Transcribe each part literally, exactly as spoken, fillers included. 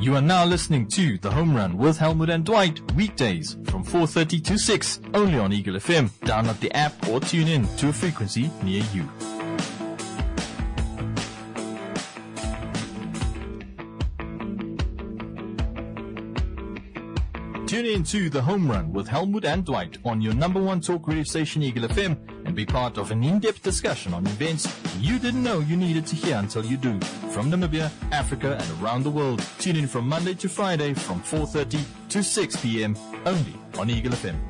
You are now listening to The Home Run with Helmut and Dwight, weekdays from four thirty to six, only on Eagle F M. Download the app or tune in to a frequency near you. Tune in to The Home Run with Helmut and Dwight on your number one talk radio station, Eagle F M, and be part of an in-depth discussion on events you didn't know you needed to hear until you do. From Namibia, Africa, and around the world. Tune in from Monday to Friday from four thirty to six p.m. only on Eagle F M.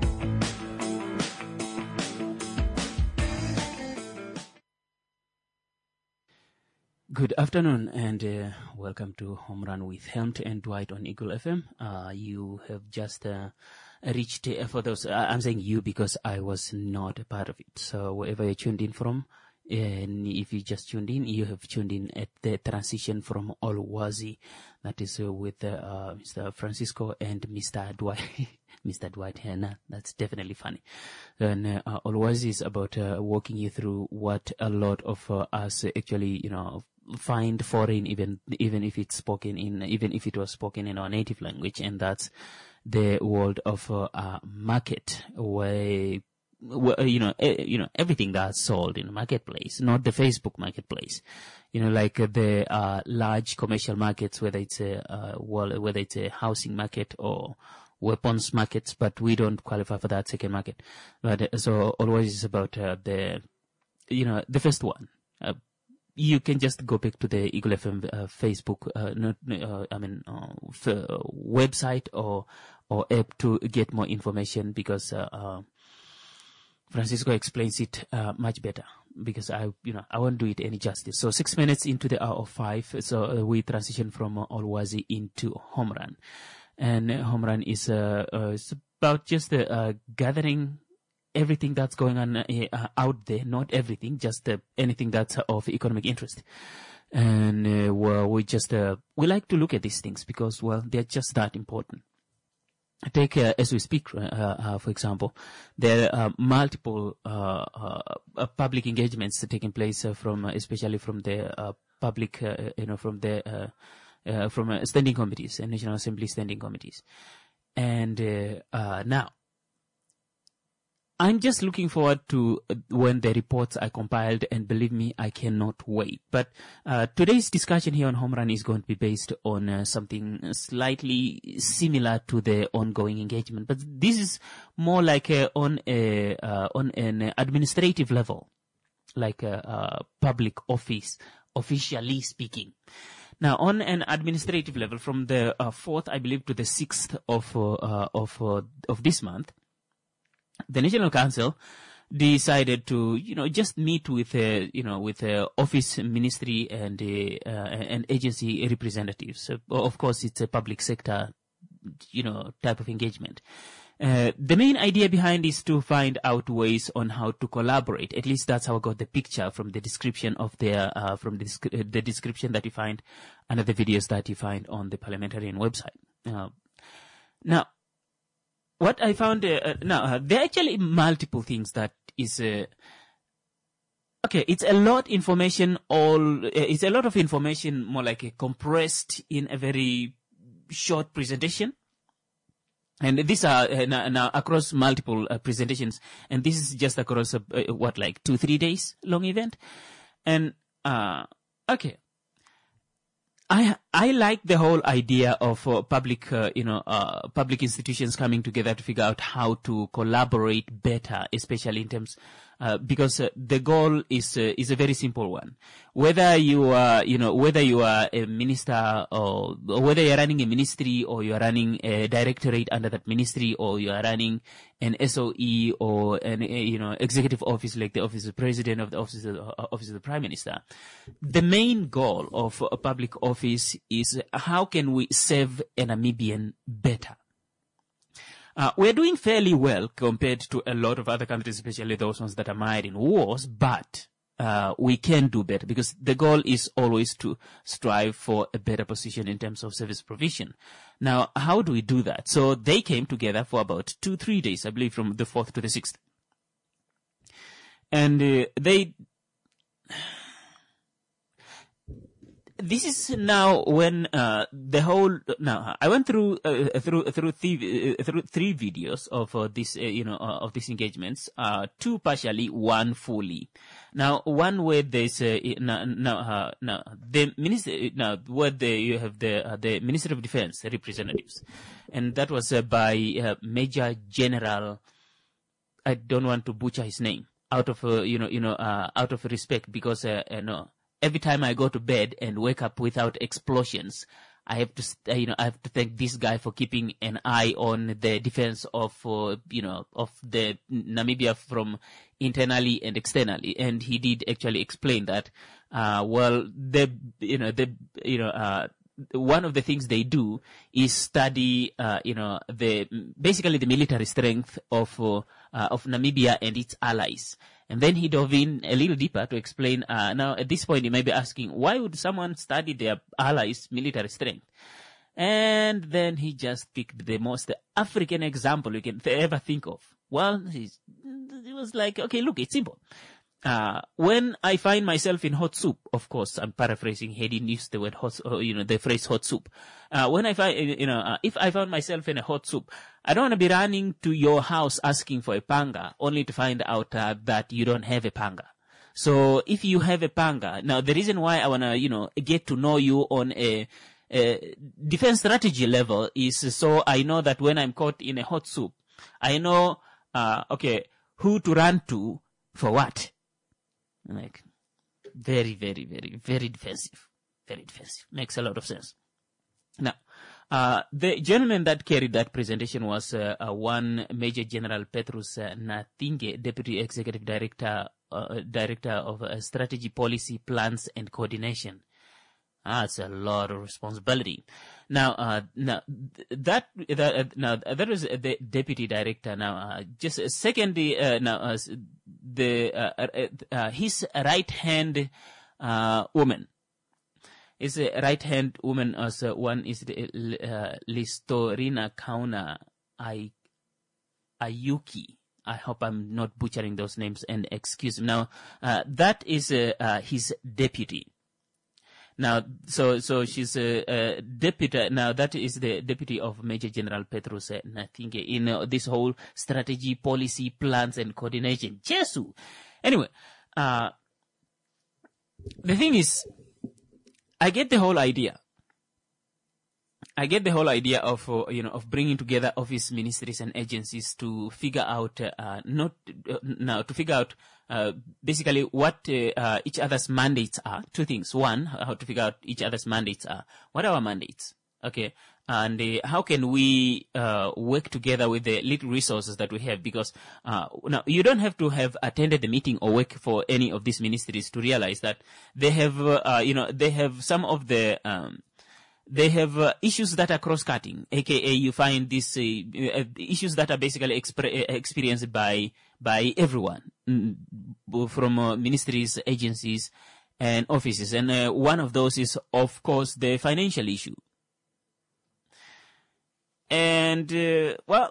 Good afternoon and uh, welcome to Home Run with Helmut and Dwight on Eagle F M. Uh, you have just uh, reached, uh, for those, uh, I'm saying you because I was not a part of it. So wherever you tuned in from, and if you just tuned in, you have tuned in at the transition from Olwazi, that is uh, with uh, uh, Mister Francisco and Mister Dwight, Mister Dwight Henna. That's definitely funny. And uh, uh, Olwazi is about uh, walking you through what a lot of uh, us actually, you know, find foreign, even even if it's spoken in, even if it was spoken in our native language, and that's the world of uh, uh, market, where. Well, you know, eh, you know, everything that's sold in a marketplace, not the Facebook marketplace. You know, like uh, the uh, large commercial markets, whether it's a uh, well, whether it's a housing market or weapons markets, but we don't qualify for that second market. But uh, so always it's about uh, the, you know, the first one. Uh, you can just go back to the Eagle F M uh, Facebook, uh, not, uh, I mean, uh, f- uh, website or or app to get more information, because. Uh, uh, Francisco explains it uh, much better, because I, you know, I won't do it any justice. So six minutes into the hour of five, so uh, we transition from uh, Olwazi into Home Run, and uh, Home Run is uh, uh, it's about just uh, uh, gathering everything that's going on uh, uh, out there, not everything, just uh, anything that's of economic interest. And uh, well, we just uh, we like to look at these things because, well, they're just that important. Take, uh, as we speak, uh, uh, for example, there are multiple uh, uh, public engagements taking place uh, from, uh, especially from the uh, public, uh, you know, from the uh, uh, from uh, standing committees and National Assembly standing committees. And uh, uh, now, I'm just looking forward to uh, when the reports are compiled, and believe me, I cannot wait. But uh, today's discussion here on Home Run is going to be based on uh, something slightly similar to the ongoing engagement, but this is more like uh, on a uh, on an administrative level, like a, a public office, officially speaking. Now, on an administrative level, from the uh, fourth, I believe, to the sixth of uh, uh, of uh, of this month, the National Council decided to, you know, just meet with, uh, you know, with uh, office, ministry, and uh, uh, and agency representatives. So, of course, it's a public sector, you know, type of engagement. Uh, the main idea behind is to find out ways on how to collaborate. At least that's how I got the picture from the description of their, uh, from the, uh, the description that you find under the videos that you find on the Parliamentarian website. Uh, now, What I found, uh, uh, now, uh, there are actually multiple things that is, uh, okay, it's a lot information, all, uh, it's a lot of information, more like a compressed in a very short presentation. And these are uh, now, now across multiple uh, presentations, and this is just across, uh, uh, what, like two, three days long event. And, uh, okay. I I like the whole idea of uh, public, uh, you know, uh, public institutions coming together to figure out how to collaborate better, especially in terms, uh, because uh, the goal is uh, is a very simple one. Whether you are, you know, whether you are a minister or, or whether you're running a ministry or you're running a directorate under that ministry, or you are running an S O E or an, uh, you know, executive office like the office of the president of the office of the, uh, office of the prime minister, the main goal of a public office is how can we serve a Namibian better. Uh, we're doing fairly well compared to a lot of other countries, especially those ones that are mired in wars, but uh, we can do better, because the goal is always to strive for a better position in terms of service provision. Now, how do we do that? So they came together for about two, three days, I believe, from the fourth to the sixth. And uh, they... this is now when uh, the whole now I went through uh, through through three, uh, through three videos of uh, this uh, you know uh, of these engagements, uh, two partially, one fully. Now one where there's uh, now now, uh, now the minister now where the you have the uh, the Ministry of Defense representatives, and that was uh, by uh, Major General. I don't want to butcher his name out of uh, you know you know uh, out of respect, because uh, you know. Every time I go to bed and wake up without explosions, I have to, you know, I have to thank this guy for keeping an eye on the defense of, uh, you know, of the Namibia from internally and externally. And he did actually explain that, uh, well, the, you know, the, you know, uh, one of the things they do is study, uh, you know, the, basically the military strength of, uh, uh, of Namibia and its allies. And then he dove in a little deeper to explain, uh, now at this point you may be asking, why would someone study their allies' military strength? And then he just picked the most African example you can ever think of. Well, he's, it was like, okay, look, it's simple. Uh, when I find myself in hot soup, of course, I'm paraphrasing, he didn't use the word hot, uh, you know, the phrase hot soup. Uh, when I find, you know, uh, if I found myself in a hot soup, I don't want to be running to your house asking for a panga, only to find out uh, that you don't have a panga. So if you have a panga, now the reason why I want to, you know, get to know you on a, a defense strategy level is so I know that when I'm caught in a hot soup, I know, uh, okay, who to run to for what. Like, very, very, very, very defensive. Very defensive. Makes a lot of sense. Now, uh, the gentleman that carried that presentation was uh, uh, one Major General Petrus uh, Nathinge, Deputy Executive Director, uh, Director of uh, Strategy, Policy, Plans, and Coordination. That's a lot of responsibility. Now, uh, now that that uh, now that was the deputy director. Now, uh, just uh, secondly, uh, now uh, the uh, uh, uh, his right hand uh, woman is a right hand woman. As uh, one is the, uh, Listorina Kauna Ay- Ayuki. I hope I'm not butchering those names, and excuse me. Now, uh, that is uh, uh, his deputy. Now, so, so she's a, a deputy. Now, that is the deputy of Major General Petrus Nathinge in uh, this whole strategy, policy, plans, and coordination. Jesu. Anyway, uh, the thing is, I get the whole idea. I get the whole idea of, uh, you know, of bringing together office ministries and agencies to figure out, uh, not, uh, now, to figure out, uh, basically what, uh, uh, each other's mandates are. Two things. One, how to figure out each other's mandates are. What are our mandates? Okay. And uh, how can we, uh, work together with the little resources that we have? Because, uh, now, you don't have to have attended the meeting or work for any of these ministries to realize that they have, uh, you know, they have some of the, um, They have uh, issues that are cross-cutting, aka you find these uh, uh, issues that are basically expre- experienced by by everyone, mm, from uh, ministries, agencies, and offices. And uh, one of those is, of course, the financial issue. And, uh, well,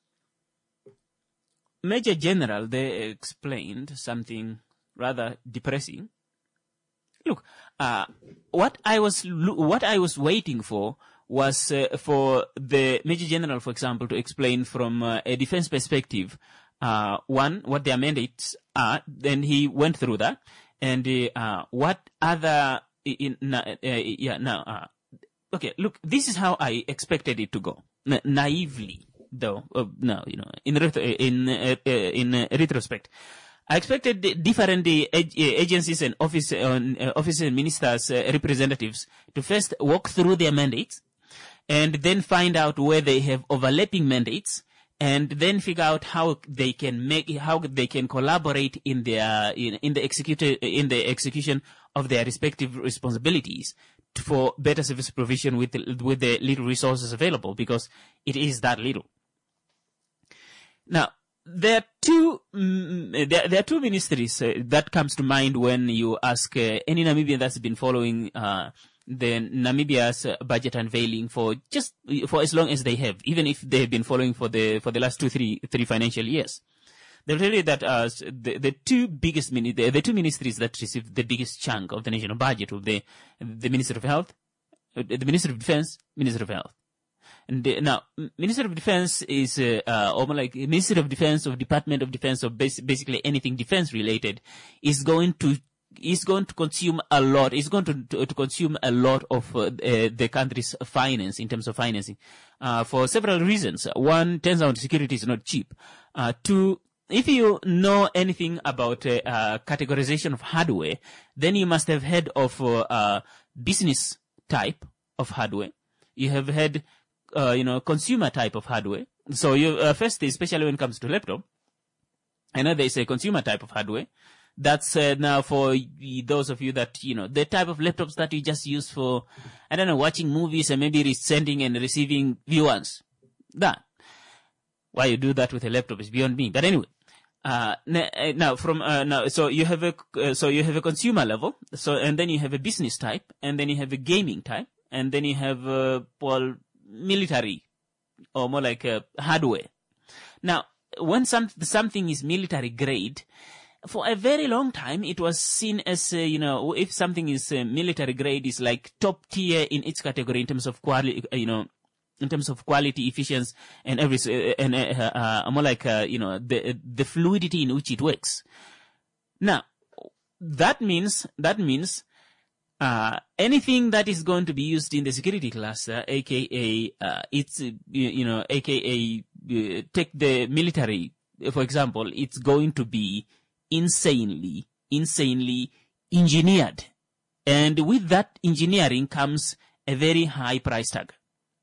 Major General, they explained something rather depressing. Look, uh, what I was, what I was waiting for was, uh, for the Major General, for example, to explain from uh, a defense perspective, uh, one, what their mandates are. Then he went through that. And, uh, what other, in, uh, yeah, now, uh, okay, look, this is how I expected it to go. Na- naively, though, uh, no, you know, in, ret- in, uh, in uh, retrospect. I expected different agencies and office, uh, office and ministers, uh, representatives to first walk through their mandates and then find out where they have overlapping mandates and then figure out how they can make, how they can collaborate in their, in, in the execute, in the execution of their respective responsibilities for better service provision with the, with the little resources available, because it is that little. Now, There are two, um, there, there are two ministries uh, that comes to mind when you ask uh, any Namibian that's been following uh, the Namibia's uh, budget unveiling for just for as long as they have, even if they have been following for the for the last two, three, three financial years. they'll tell you that uh, the, the two biggest mini, the, the two ministries that receive the biggest chunk of the national budget of the the Ministry of Health, the Ministry of Defense, Ministry of Health. And uh, now, Ministry of Defense is uh, uh, almost like Ministry of Defense or Department of Defense or bas- basically anything defense related is going to is going to consume a lot. Is going to, to to consume a lot of uh, uh, the country's finance in terms of financing uh, for several reasons. One, turns out security is not cheap. Uh, two, if you know anything about uh, uh, categorization of hardware, then you must have heard of uh, uh, business type of hardware. You have had uh, you know consumer type of hardware. So you uh, first, especially when it comes to laptop, I know there is a consumer type of hardware. That's uh, now for those of you that, you know, the type of laptops that you just use for, I don't know, watching movies and maybe sending and receiving viewers. That. Why you do that with a laptop is beyond me. But anyway, uh, now from, uh, now, so you have a, uh, so you have a consumer level. So, and then you have a business type, and then you have a gaming type, and then you have, uh, well, military, or more like uh, hardware. Now, when some, something is military grade, for a very long time, it was seen as, uh, you know, if something is uh, military grade, is like top tier in its category in terms of quality, uh, you know, in terms of quality, efficiency, and every, uh, and uh, uh, more like, uh, you know, the the fluidity in which it works. Now, that means that means uh, anything that is going to be used in the security cluster, aka uh, it's uh, you know, aka uh, take the military, for example, it's going to be insanely, insanely engineered. And with that engineering comes a very high price tag.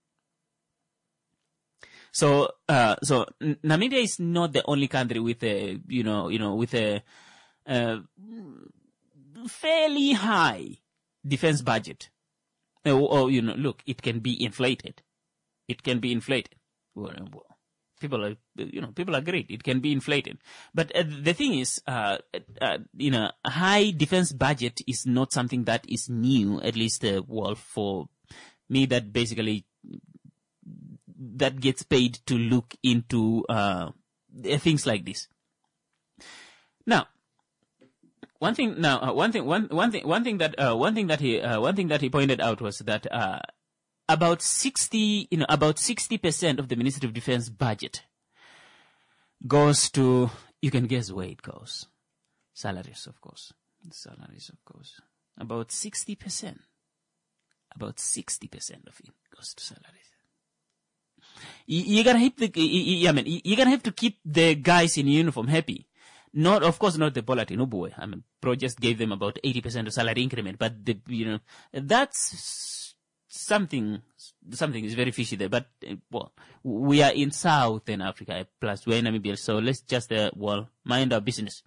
So, uh, so Namibia is not the only country with a, you know, you know, with a, uh, fairly high defense budget. Or, or, you know, look, it can be inflated. It can be inflated. Well, well, People are, you know, people are great. It can be inflated. But uh, the thing is, uh, uh, you know, a high defense budget is not something that is new, at least, uh, well, for me, that basically, that gets paid to look into, uh, things like this. Now, one thing, now, uh, one thing, one, one thing, one thing that, uh, one thing that he, uh, one thing that he pointed out was that, uh, About sixty, you know, about sixty percent of the Ministry of Defense budget goes to, you can guess where it goes. Salaries, of course. Salaries, of course. About sixty percent. About sixty percent of it goes to salaries. You, you're gonna have to, you, I mean, you're gonna have to keep the guys in uniform happy. Not, of course, not the Bolat Inubwe. I mean, Pro just gave them about eighty percent of salary increment, but the, you know, that's, Something, something is very fishy there, but, uh, well, we are in Southern Africa, plus we're in Namibia, so let's just, uh, well, mind our business.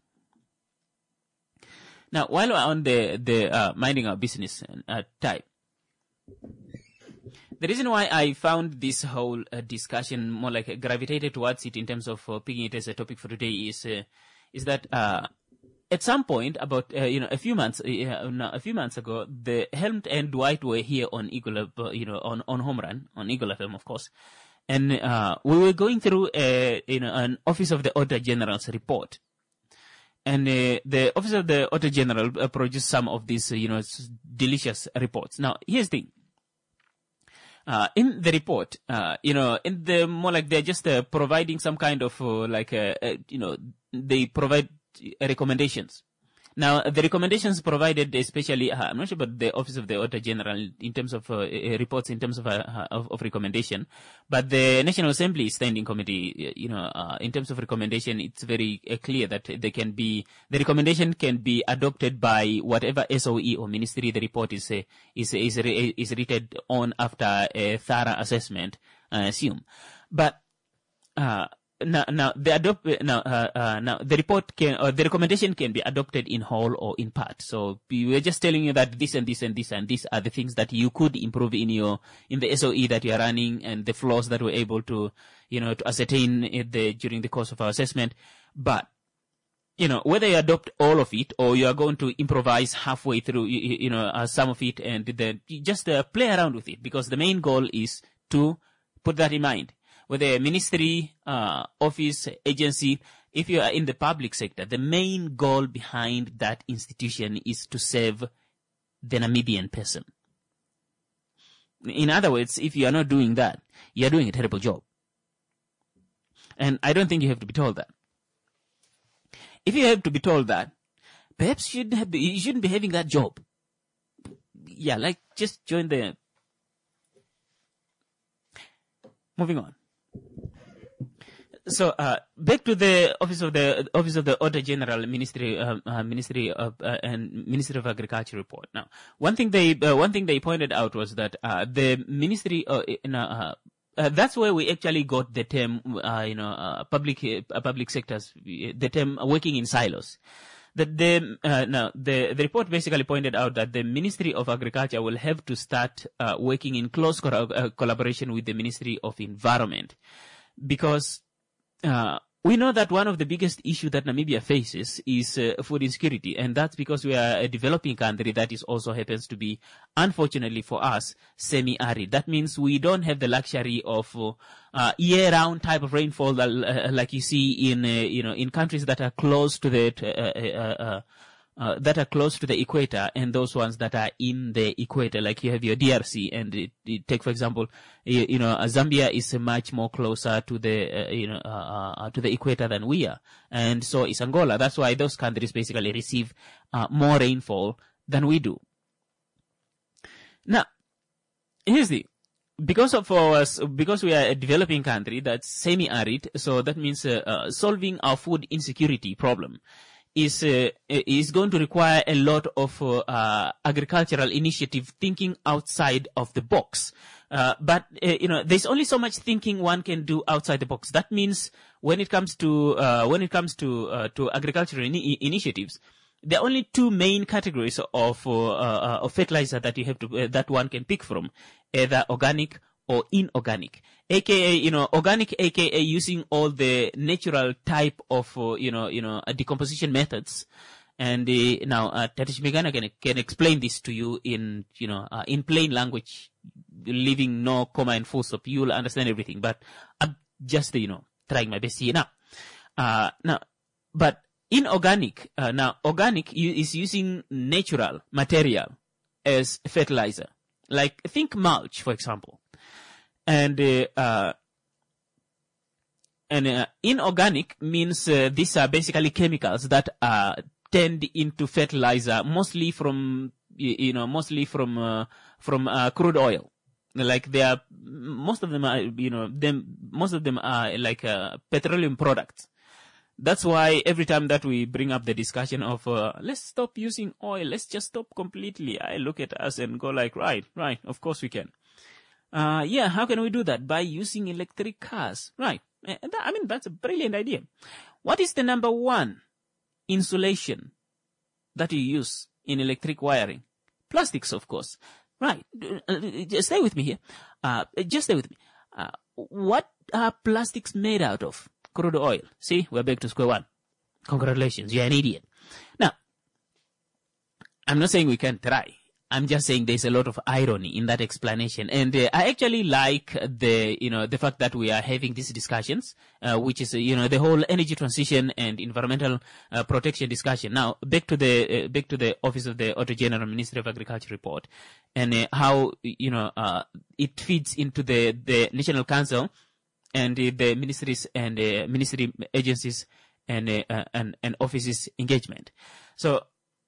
Now, while we're on the, the, uh, minding our business, uh, type, the reason why I found this whole uh, discussion more like uh, gravitated towards it in terms of uh, picking it as a topic for today is, uh, is that, uh, at some point, about uh, you know, a few months, uh, no, a few months ago, the Helmut and Dwight were here on Eagle, uh, you know, on on Home Run, on Eagle F M, of course, and uh, we were going through a, you know, an Office of the Auditor General's report, and uh, the Office of the Auditor General uh, produced some of these, uh, you know, delicious reports. Now, here's the thing. Uh, in the report, uh, you know, in the more like they're just uh, providing some kind of uh, like, uh, uh, you know, they provide recommendations. Now, the recommendations provided, especially, uh, I'm not sure about the Office of the Auditor General in terms of uh, reports, in terms of, uh, of, of recommendation, but the National Assembly Standing Committee, you know, uh, in terms of recommendation, it's very uh, clear that they can be, the recommendation can be adopted by whatever S O E or ministry the report is, uh, is, is, is rated on after a thorough assessment, I assume. But, uh, Now, now the adopt now uh, uh, now the report can or the recommendation can be adopted in whole or in part. So we were just telling you that this and this and this and these are the things that you could improve in your in the S O E that you are running and the flaws that we're able to you know to ascertain in the, during the course of our assessment. But you know whether you adopt all of it or you are going to improvise halfway through you, you know uh, some of it and then just uh, play around with it, because the main goal is to put that in mind. Whether a ministry, uh, office, agency if you are in the public sector, the main goal behind that institution is to save the Namibian person. In other words, if you are not doing that, you are doing a terrible job. And I don't think you have to be told that. If you have to be told that, perhaps you shouldn't, have, you shouldn't be having that job. Yeah, like just join the... Moving on. So, uh, back to the office of the office of the Auditor General, Ministry, uh, uh, Ministry of uh, and Ministry of Agriculture report. Now, one thing they uh, one thing they pointed out was that uh, the Ministry, uh, in, uh, uh, that's where we actually got the term, uh, you know, uh, public uh, public sectors, the term working in silos. That the uh, now the the report basically pointed out that the Ministry of Agriculture will have to start uh, working in close co- uh, collaboration with the Ministry of Environment, because Uh, we know that one of the biggest issues that Namibia faces is uh, food insecurity, and that's because we are a developing country that is also happens to be, unfortunately for us, semi-arid. That means we don't have the luxury of uh, uh, year-round type of rainfall that, uh, like you see in, uh, you know, in countries that are close to the uh, uh, uh, Uh, that are close to the equator, and those ones that are in the equator, like you have your D R C, and it, it, take for example, you, you know, uh, Zambia is uh, much more closer to the, uh, you know, uh, uh, to the equator than we are, and so is Angola. That's why those countries basically receive uh, more rainfall than we do. Now, here's the because of us, because we are a developing country that's semi-arid, so that means uh, uh, solving our food insecurity problem is uh, is going to require a lot of uh, uh, agricultural initiative, thinking outside of the box. Uh, but uh, you know, there's only so much thinking one can do outside the box. That means when it comes to uh, when it comes to uh, to agricultural ini- initiatives, there are only two main categories of uh, uh, of fertilizer that you have to uh, that one can pick from, either organic or inorganic, aka, you know, organic, aka using all the natural type of, uh, you know, you know, uh, decomposition methods. And uh, now, uh, Tatish Megana can, can explain this to you in, you know, uh, in plain language, leaving no comma and full stop. You'll understand everything. But I'm just, you know, trying my best here now. Uh, now, but inorganic, uh, now, organic is using natural material as fertilizer. Like, think mulch, for example. And uh, uh, and uh, inorganic means uh, these are basically chemicals that are turned into fertilizer, mostly from you know mostly from uh, from uh, crude oil. Like they are, most of them are you know them most of them are like uh, petroleum products. That's why every time that we bring up the discussion of uh, let's stop using oil, let's just stop completely, I look at us and go like, right, right, of course we can. Uh, yeah, how can we do that? By using electric cars. Right. I mean, that's a brilliant idea. What is the number one insulation that you use in electric wiring? Plastics, of course. Right. Just stay with me here. Uh, just stay with me. Uh, what are plastics made out of? Crude oil. See, we're back to square one. Congratulations, you're an idiot. Now, I'm not saying we can't try. I'm just saying there's a lot of irony in that explanation. And uh, I actually like the, you know, the fact that we are having these discussions, uh, which is, uh, you know, the whole energy transition and environmental uh, protection discussion. Now, back to the, uh, back to the Office of the Auditor General, Ministry of Agriculture report, and uh, how, you know, uh, it feeds into the, the National Council and uh, the ministries and uh, ministry agencies and, uh, uh, and, and offices engagement. So,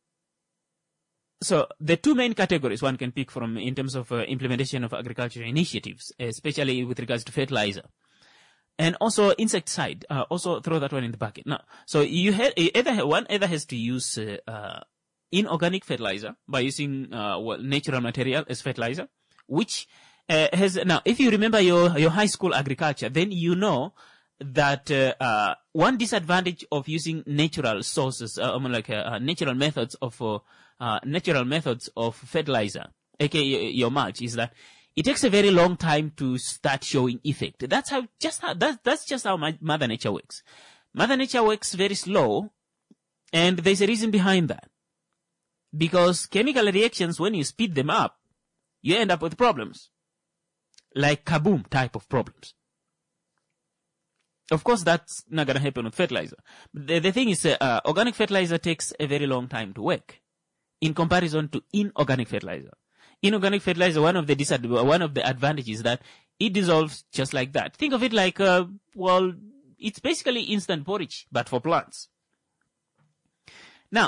So the two main categories one can pick from in terms of uh, implementation of agricultural initiatives, especially with regards to fertilizer, and also insecticide. Uh, also throw that one in the bucket. Now, so you ha- either one either has to use uh, uh, inorganic fertilizer by using uh, well, natural material as fertilizer, which uh, has now. If you remember your your high school agriculture, then you know that uh, uh, one disadvantage of using natural sources, uh, like uh, uh, natural methods of uh, uh, natural methods of fertilizer, aka your mulch, is that it takes a very long time to start showing effect. That's how just how that's that's just how my, Mother Nature works. Mother Nature works very slow, and there's a reason behind that. Because chemical reactions, when you speed them up, you end up with problems, like kaboom type of problems. Of course, that's not going to happen with fertilizer. The, the thing is, uh, organic fertilizer takes a very long time to work in comparison to inorganic fertilizer. Inorganic fertilizer, one of the disad- one of the advantages is that it dissolves just like that. Think of it like, uh, well, it's basically instant porridge, but for plants. Now,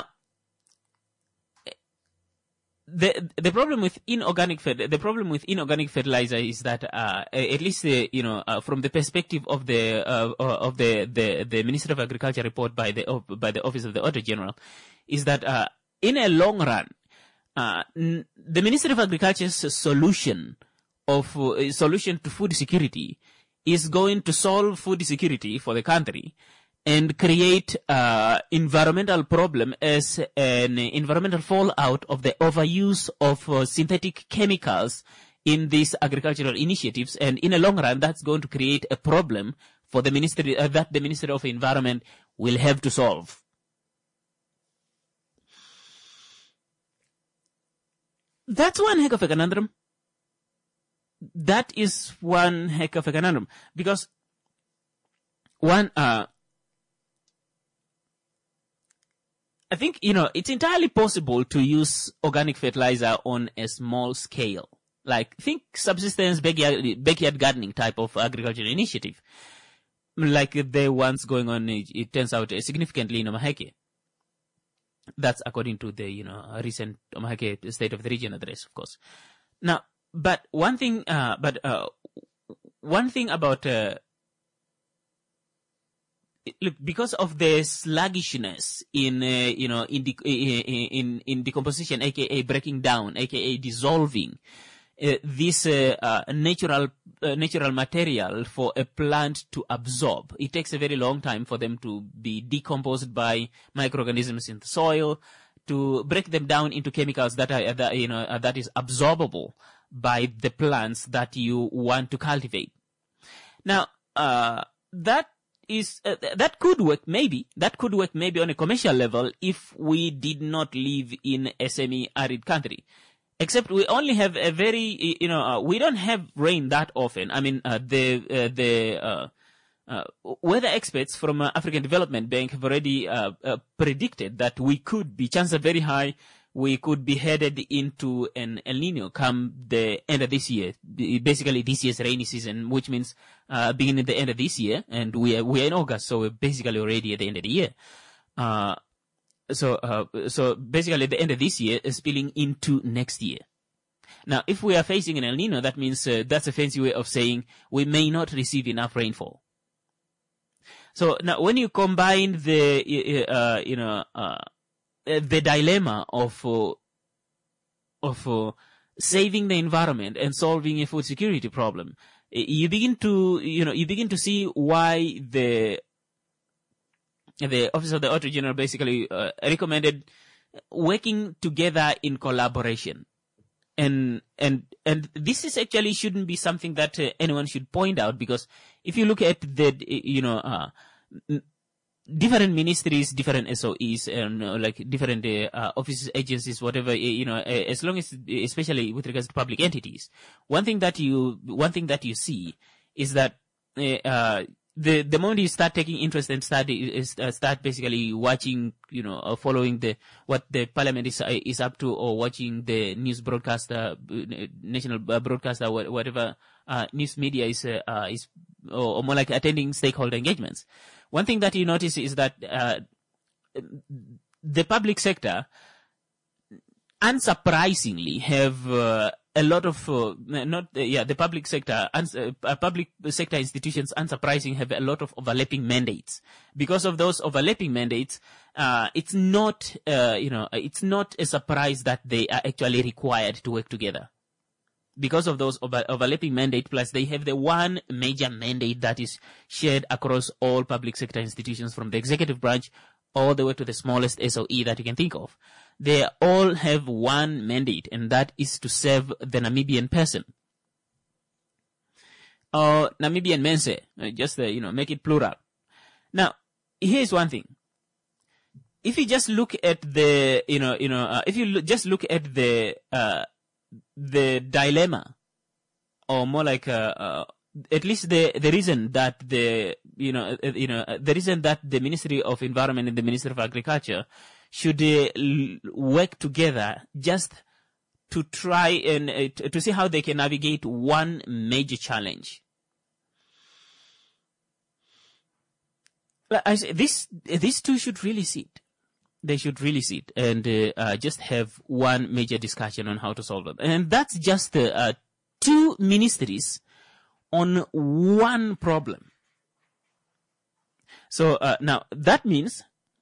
the the problem with inorganic the problem with inorganic fertilizer is that uh, at least uh, you know uh, from the perspective of the uh, of the, the the Ministry of Agriculture report by the uh, by the Office of the Auditor General is that uh, in a long run uh, n- the Ministry of Agriculture's solution of uh, solution to food security is going to solve food security for the country and create uh, environmental problem as an environmental fallout of the overuse of uh, synthetic chemicals in these agricultural initiatives. And in the long run, that's going to create a problem for the ministry uh, that the Ministry of Environment will have to solve. That's one heck of a conundrum. That is one heck of a conundrum because one. Uh, I think, you know, it's entirely possible to use organic fertilizer on a small scale. Like, think subsistence backyard, backyard gardening type of agricultural initiative. Like the ones going on, it, it turns out, uh, significantly in Omaheke. That's according to the, you know, recent Omaheke State of the Region address, of course. Now, but one thing, uh, but, uh, one thing about, uh, look, because of the sluggishness in, uh, you know, in, de- in, in decomposition, aka breaking down, aka dissolving, uh, this uh, uh, natural uh, natural material for a plant to absorb. It takes a very long time for them to be decomposed by microorganisms in the soil, to break them down into chemicals that are, that, you know, uh, that is absorbable by the plants that you want to cultivate. Now, uh, that is uh, that could work maybe that could work maybe on a commercial level if we did not live in a semi-arid country, except we only have a very you know uh, we don't have rain that often. I mean uh, the uh, the uh, uh, weather experts from uh, African Development Bank have already uh, uh, predicted that we could be chances are very high we could be headed into an El Nino come the end of this year, basically this year's rainy season, which means uh, beginning at the end of this year, and we are we are in August, so we're basically already at the end of the year. Uh, so uh, so basically at the end of this year, uh, spilling into next year. Now, if we are facing an El Nino, that means uh, that's a fancy way of saying we may not receive enough rainfall. So now, when you combine the uh, you know. Uh, the dilemma of uh, of uh, saving the environment and solving a food security problem, you begin to you know you begin to see why the the Office of the Auditor General basically uh, recommended working together in collaboration, and and and this is actually shouldn't be something that uh, anyone should point out, because if you look at the you know. Uh, different ministries, different S O Es, and uh, like different uh, uh, offices, agencies, whatever, uh, you know, uh, as long as, especially with regards to public entities, one thing that you, one thing that you see is that, uh, uh the, the moment you start taking interest and start, uh, start basically watching, you know, or following the, what the parliament is, uh, is up to, or watching the news broadcaster, national broadcaster, whatever, uh, news media is, uh, uh is, or, or more like attending stakeholder engagements. One thing that you notice is that uh, the public sector, unsurprisingly, have uh, a lot of uh, not uh, yeah the public sector, uns- uh, public sector institutions, unsurprisingly, have a lot of overlapping mandates. Because of those overlapping mandates, uh, it's not uh, you know it's not a surprise that they are actually required to work together. Because of those over- overlapping mandate, plus they have the one major mandate that is shared across all public sector institutions, from the executive branch all the way to the smallest S O E that you can think of. They all have one mandate, and that is to serve the Namibian person. Or Namibian mense, just, uh, you know, make it plural. Now, here's one thing. If you just look at the, you know, you know, uh, if you lo- just look at the, uh, the dilemma, or more like uh, uh, at least the the reason that the you know uh, you know uh, the reason that the Ministry of Environment and the Ministry of Agriculture should uh, l- work together just to try and uh, t- to see how they can navigate one major challenge. But I say this these two should really sit. They should really sit and uh, uh, just have one major discussion on how to solve it. And that's just uh, uh, two ministries on one problem. So uh, now that means,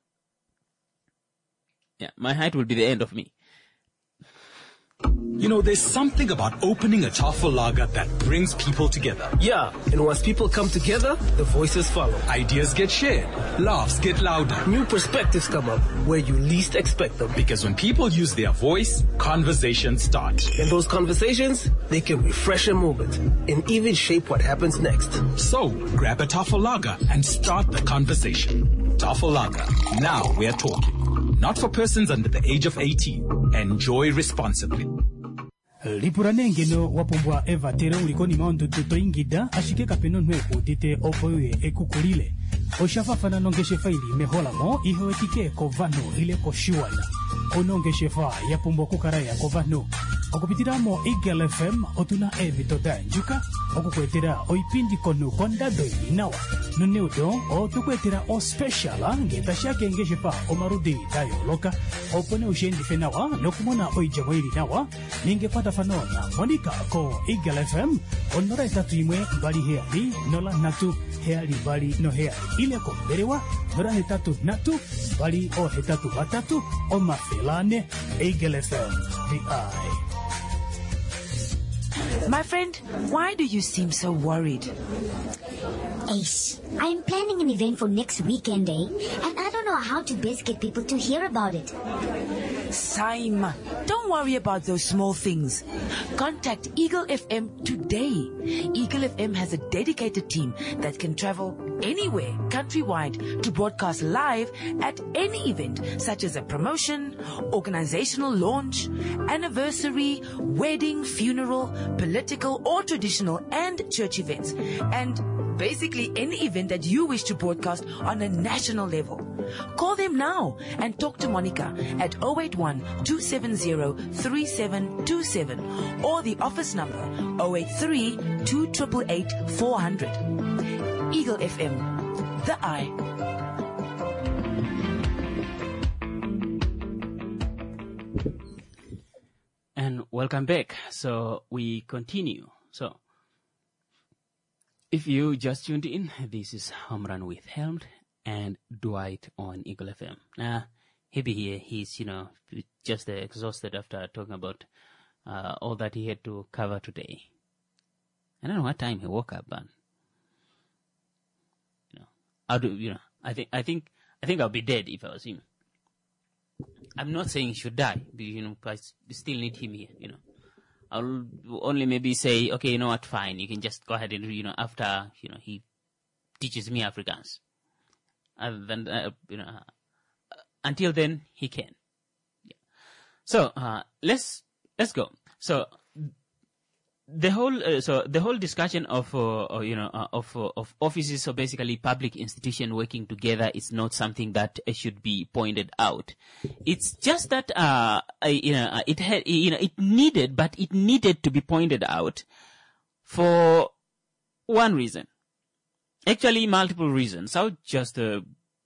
yeah, my height will be the end of me. You know, there's something about opening a Tafel lager that brings people together. Yeah, and once people come together, the voices follow. Ideas get shared, laughs get louder. New perspectives come up where you least expect them. Because when people use their voice, conversations start. And those conversations, they can refresh a moment and even shape what happens next. So, grab a Tafel lager and start the conversation. Tafel lager, now we're talking. Not for persons under the age of eighteen. Enjoy responsibly. Lipuranenge no wapumbwa eva tere ulikoni maundu tuto ingida ashike kapeno nweku tite opoye ekukulile. Oshafafana nongeshe faili mehola mo iho etike kovano ile koshiwana. Onongeshe fa ya pumbo kukaraya kovano. Okupitiramo Eagle F M otuna evitoda njuka. Okukwetera oipindi konu konda doi inawa. Nuneudo o tukwetera o speciala ngeta shake ngeshe fa omarudi dayo loka. Opone ushendi fenawa lokumona oijamwili nawa. Ningepata fanona Monica ko Eagle F M onora etatu imwe bali heali nola natu heali bali no heali ile ko berewa nora hetatu natu bali o hetatu batatu o mafelane Eagle F M the eye. My friend, why do you seem so worried? Ace, I am planning an event for next weekend, eh? And I don't know how to best get people to hear about it. Saima, don't worry about those small things. Contact Eagle F M today. Eagle F M has a dedicated team that can travel anywhere countrywide to broadcast live at any event, such as a promotion, organizational launch, anniversary, wedding, funeral, political or traditional and church events, and basically any event that you wish to broadcast on a national level. Call them now and talk to Monica at zero eight one, two seven zero, three seven two seven or the office number zero eight three, two eight eight, four zero zero. Eagle F M, the eye. And welcome back. So we continue. So if you just tuned in, this is Home Run with Helmut and Dwight on Eagle F M. Now, Hebe here, he's, you know, just uh, exhausted after talking about uh, all that he had to cover today. I don't know what time he woke up, but you know, I'll do, you know, I think, I think, I think I'll be dead if I was him. I'm not saying he should die, but, you know, I still need him here, you know. I'll only maybe say, okay, you know what, fine, you can just go ahead and, you know, after, you know, he teaches me Afrikaans. Other than, uh, you know, uh, until then, he can. Yeah. So, uh, let's, let's go. So, the whole, uh, so the whole discussion of, uh, you know, uh, of, uh, of offices, so basically public institutions working together is not something that uh, should be pointed out. It's just that, uh, uh you know, uh, it had, you know, it needed, but it needed to be pointed out for one reason. Actually, multiple reasons. I'll just, uh,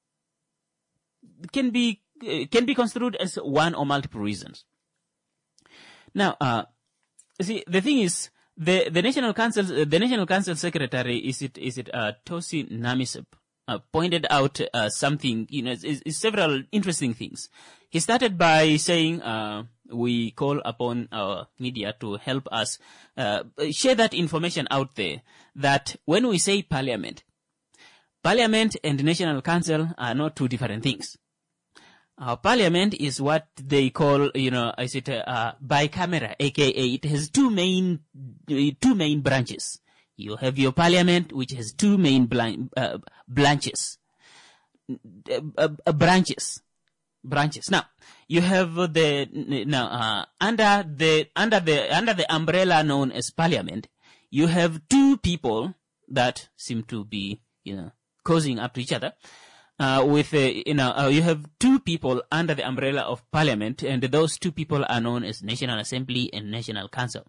can be, uh, can be construed as one or multiple reasons. Now, uh, see, the thing is, the, the National Council, uh, the National Council Secretary, is it, is it, uh, Tosi Namisip, uh, pointed out, uh, something, you know, is, is several interesting things. He started by saying, uh, we call upon our media to help us, uh, share that information out there, that when we say parliament, parliament and National Council are not two different things. Our parliament is what they call, you know, is it, uh, bicameral, aka it has two main, two main branches. You have your parliament, which has two main blan- uh, branches, uh, uh, branches, branches. Now, you have the, now, uh, under the, under the, under the umbrella known as parliament, you have two people that seem to be, you know, causing up to each other. Uh, with, uh, you know, uh, you have two people under the umbrella of Parliament, and those two people are known as National Assembly and National Council.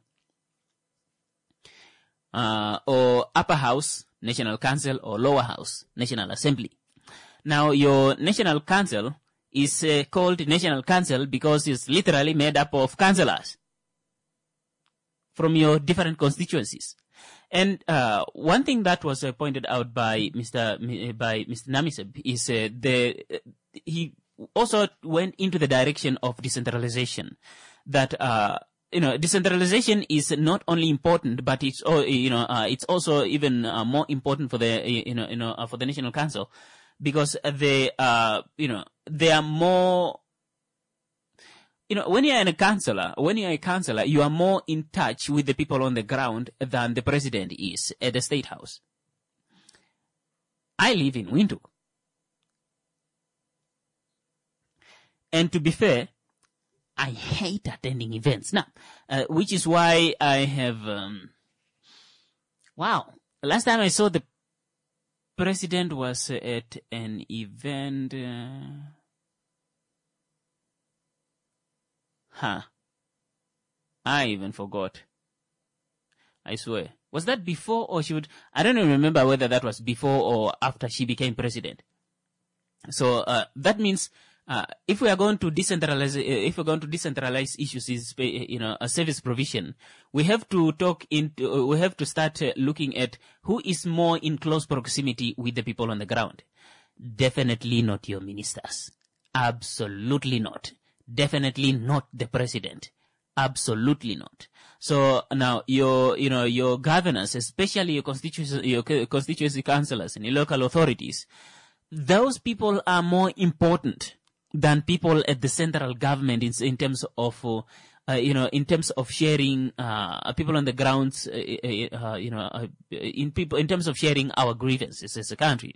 Uh, or Upper House, National Council, or Lower House, National Assembly. Now, your National Council is uh, called National Council because it's literally made up of councillors from your different constituencies. And uh, one thing that was uh, pointed out by Mister M- by Mister Namiseb is uh, the uh, he also went into the direction of decentralization. That uh, you know, decentralization is not only important, but it's oh, you know uh, it's also even uh, more important for the you know you know uh, for the National Council, because they uh you know they are more. You know, when you're a councillor, when you're a councillor, you are more in touch with the people on the ground than the president is at the State House. I live in Windhoek. And to be fair, I hate attending events now, uh, which is why I have, um, wow, last time I saw the president was at an event, uh, Huh. I even forgot. I swear. Was that before or she would... I don't even remember whether that was before or after she became president. So, uh, that means, uh, if we are going to decentralize, uh, if we're going to decentralize issues, is, uh, you know, a service provision, we have to talk into, uh, we have to start uh, looking at who is more in close proximity with the people on the ground. Definitely not your ministers. Absolutely not. Definitely not the president. Absolutely not. So now your, you know, your governors, especially your constituency, your constituency councillors and your local authorities, those people are more important than people at the central government in, in terms of, uh, you know, in terms of sharing, uh, people on the grounds, uh, uh, you know, uh, in people, in terms of sharing our grievances as a country.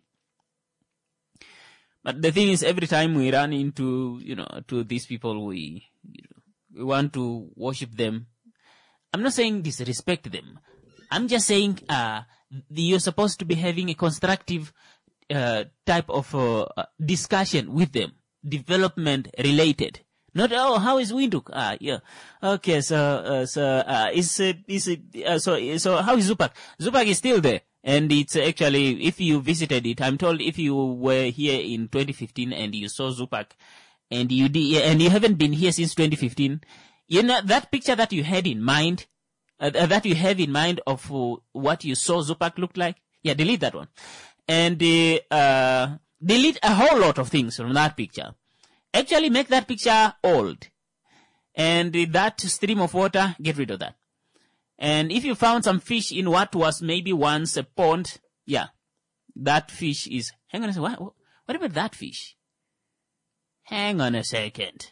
But the thing is, every time we run into, you know, to these people, we, you know, we want to worship them. I'm not saying disrespect them. I'm just saying, uh, you're supposed to be having a constructive, uh, type of, uh, discussion with them. Development related. Not, oh, how is Windhoek? Ah, yeah. Okay, so, uh, so, uh, is, uh, is, uh, so, so how is Zupak? Zupak is still there. And it's actually, if you visited it, I'm told if you were here in twenty fifteen and you saw Zupak, and you did, and you haven't been here since twenty fifteen, you know, that picture that you had in mind, uh, that you have in mind of uh, what you saw Zupak look like, yeah, delete that one. And, uh, uh, delete a whole lot of things from that picture. Actually make that picture old. And uh, that stream of water, get rid of that. And if you found some fish in what was maybe once a pond, yeah, that fish is, hang on a second, what, what about that fish? Hang on a second.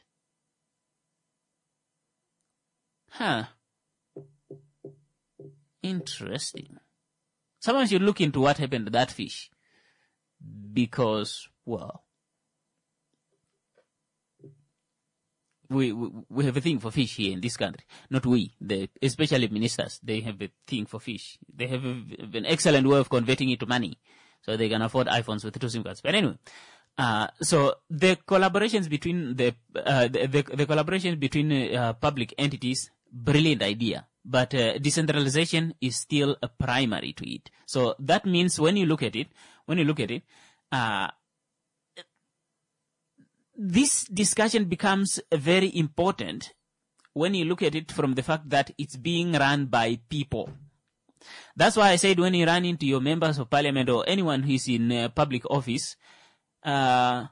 Huh. Interesting. Sometimes you look into what happened to that fish. Because, well, We, we we have a thing for fish here in this country. Not we, the especially ministers. They have a thing for fish. They have a, an excellent way of converting it to money, so they can afford iPhones with two SIM cards. But anyway, uh, so the collaborations between the uh, the, the, the collaborations between uh, public entities, brilliant idea. But uh, decentralization is still a primary to it. So that means when you look at it, when you look at it, uh. This discussion becomes very important when you look at it from the fact that it's being run by people. That's why I said when you run into your members of parliament or anyone who is in uh, public office, uh,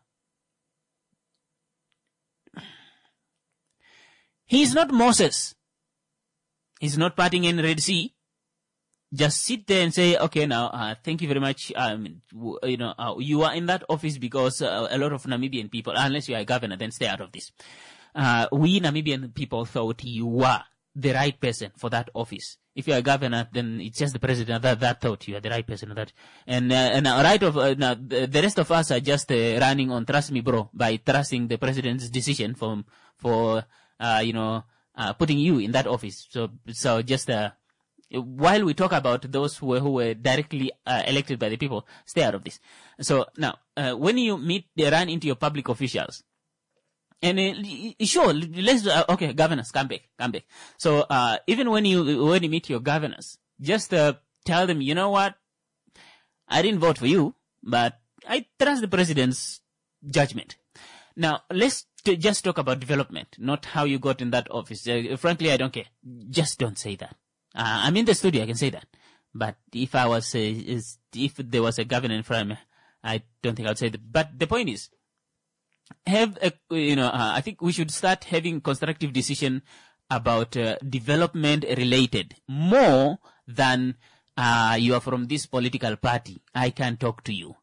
he's not Moses. He's not parting in Red Sea. Just sit there and say, okay, now, uh, thank you very much. Um, you know, uh, you are in that office because uh, a lot of Namibian people, unless you are a governor, then stay out of this. Uh, we Namibian people thought you were the right person for that office. If you are a governor, then it's just the president that, that thought you are the right person for that. And, uh, and uh, right of, uh, now, the, the rest of us are just uh, running on trust me, bro, by trusting the president's decision for, for, uh, you know, uh, putting you in that office. So, so just, uh, while we talk about those who were, who were directly uh, elected by the people, stay out of this. So now, uh, when you meet, they run into your public officials. And uh, sure, let's, uh, okay, governors, come back, come back. So, uh, even when you, when you meet your governors, just, uh, tell them, you know what? I didn't vote for you, but I trust the president's judgment. Now, let's t- just talk about development, not how you got in that office. Uh, frankly, I don't care. Just don't say that. Uh, I'm in the studio, I can say that. But if I was, uh, is, if there was a governor in front of me, I don't think I would say that. But the point is, have a, you know, uh, I think we should start having constructive decision about uh, development related more than uh, you are from this political party. I can talk to you.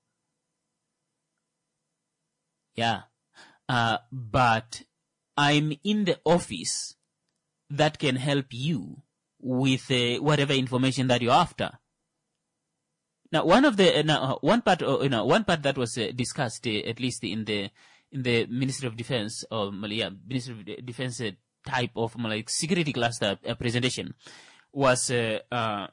Yeah. Uh, but I'm in the office that can help you with uh, whatever information that you're after. Now, one of the, uh, now, uh, one part, uh, you know, one part that was uh, discussed, uh, at least in the, in the Ministry of Defense, or yeah, Ministry of Defense uh, type of like security cluster uh, presentation was, uh, uh,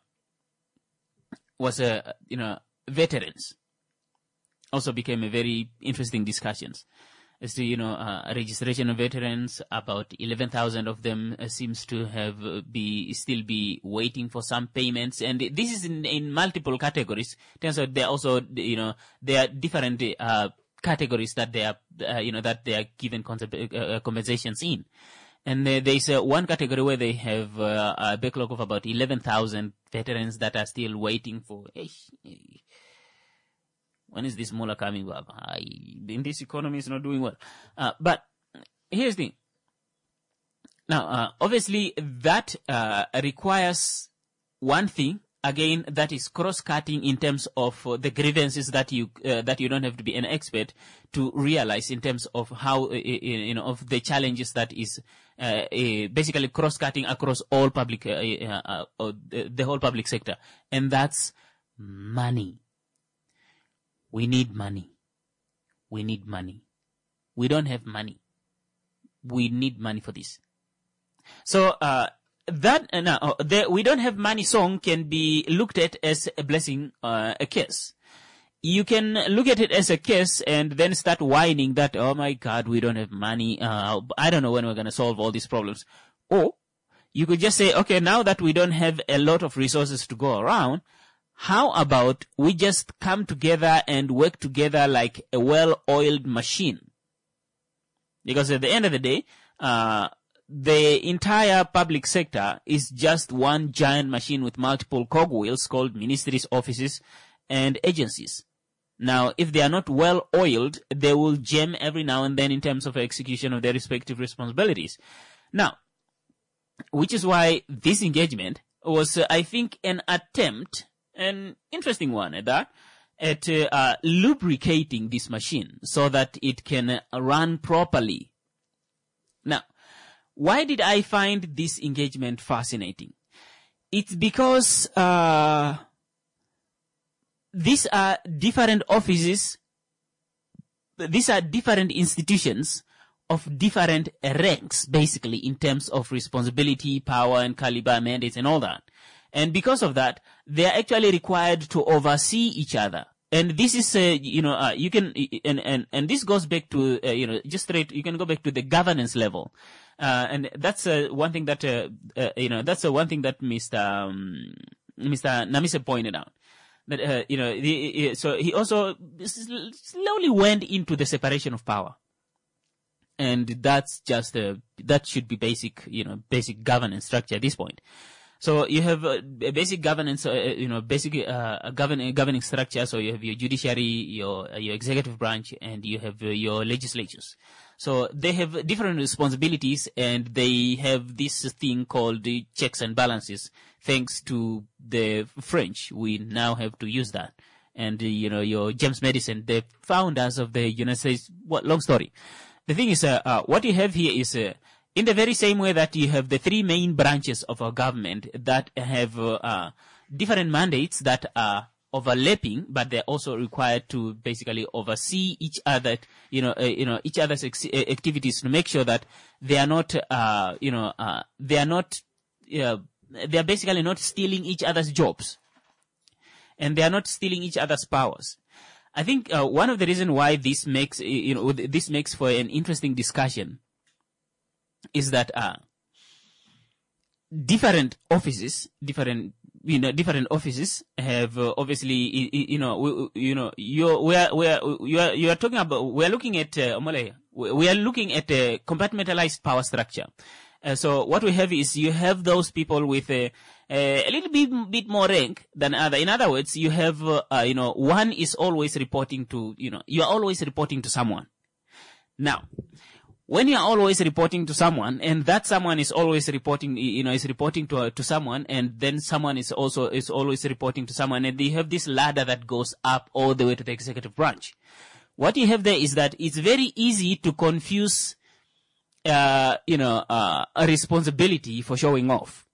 was, uh, you know, veterans. Also became a very interesting discussions. As to, you know, uh, registration of veterans, about eleven thousand of them uh, seems to have uh, be, still be waiting for some payments. And this is in, in multiple categories. Turns out there are also, you know, there are different, uh, categories that they are, uh, you know, that they are given concept, uh, compensations in. And uh, there is uh, one category where they have uh, a backlog of about eleven thousand veterans that are still waiting for, hey, hey, when is this Mullah coming up? I, in this economy, it's not doing well. Uh, but here's the thing. Now, uh, obviously, that uh, requires one thing. Again, that is cross-cutting in terms of uh, the grievances that you uh, that you don't have to be an expert to realize in terms of how uh, you know of the challenges that is uh, uh, basically cross-cutting across all public uh, uh, uh, the, the whole public sector, and that's money. We need money. We need money. We don't have money. We need money for this. So, uh, that, uh, now, uh, the we don't have money song can be looked at as a blessing, uh, a curse. You can look at it as a curse and then start whining that, oh my God, we don't have money. Uh, I don't know when we're going to solve all these problems. Or you could just say, okay, now that we don't have a lot of resources to go around, how about we just come together and work together like a well-oiled machine? Because at the end of the day, uh, the entire public sector is just one giant machine with multiple cogwheels called ministries, offices, and agencies. Now, if they are not well-oiled, they will jam every now and then in terms of execution of their respective responsibilities. Now, which is why this engagement was, uh, I think, an attempt, an interesting one at that, at uh, uh, lubricating this machine so that it can uh, run properly. Now, why did I find this engagement fascinating? It's because uh, these are different offices, these are different institutions of different ranks, basically, in terms of responsibility, power, and caliber, mandates, and all that. And because of that, they are actually required to oversee each other. And this is, uh, you know, uh, you can, and, and, and this goes back to, uh, you know, just straight, you can go back to the governance level. Uh, and that's, uh, one thing that, uh, uh, you know, that's uh, one thing that Mister Um, Mister Namise pointed out. That, uh, you know, the, so he also slowly went into the separation of power. And that's just, uh, that should be basic, you know, basic governance structure at this point. So you have a basic governance, uh, you know, basic uh, govern, governing structure. So you have your judiciary, your uh, your executive branch, and you have uh, your legislatures. So they have different responsibilities, and they have this thing called the checks and balances. Thanks to the French, we now have to use that. And uh, you know, your James Madison, the founders of the United States. What long story? The thing is, uh, uh, what you have here is. Uh, In the very same way that you have the three main branches of our government that have uh, uh, different mandates that are overlapping, but they're also required to basically oversee each other, you know, uh, you know, each other's ex- activities to make sure that they are not, uh, you know, uh, they are not uh, they are basically not stealing each other's jobs. And they are not stealing each other's powers. I think uh, one of the reasons why this makes, you know, this makes for an interesting discussion is that uh, different offices, different, you know, different offices have uh, obviously, you know, we, you know, you're, we are, we are, you are, you are talking about, we are looking at, uh, we are looking at a compartmentalized power structure. Uh, so what we have is you have those people with a, a, a little bit, bit more rank than other. In other words, you have, uh, uh, you know, one is always reporting to, you know, you are always reporting to someone. Now, when you are always reporting to someone, and that someone is always reporting, you know, is reporting to uh, to someone, and then someone is also is always reporting to someone, and you have this ladder that goes up all the way to the executive branch. What you have there is that it's very easy to confuse, uh, you know, uh, a responsibility for showing off.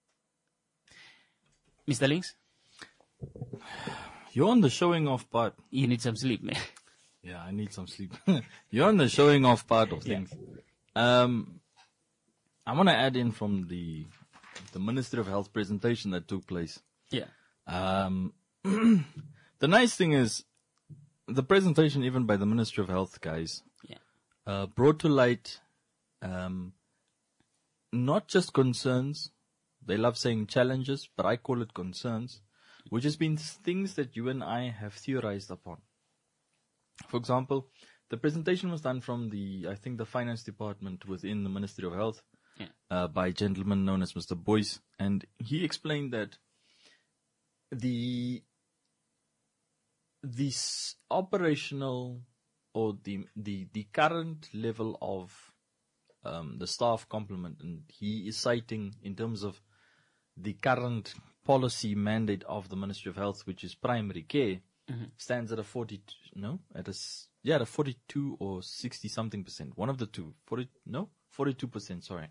Mister Links? You're on the showing off part. You need some sleep, man. Yeah, I need some sleep. You're on the showing off part of things. Yeah. Um, I want to add in from the the Ministry of Health presentation that took place. Yeah. Um, the nice thing is, the presentation, even by the Ministry of Health guys, yeah. uh, brought to light um, not just concerns. They love saying challenges, but I call it concerns, which has been things that you and I have theorized upon. For example, the presentation was done from the, I think, the finance department within the Ministry of Health, yeah. uh, by a gentleman known as Mister Boyce, and he explained that the this operational or the the the current level of um, the staff complement, and he is citing in terms of the current policy mandate of the Ministry of Health, which is primary care. Mm-hmm. Stands at a forty, no, at a, yeah, at a forty-two or sixty something percent. One of the two. forty, no, forty-two percent, sorry.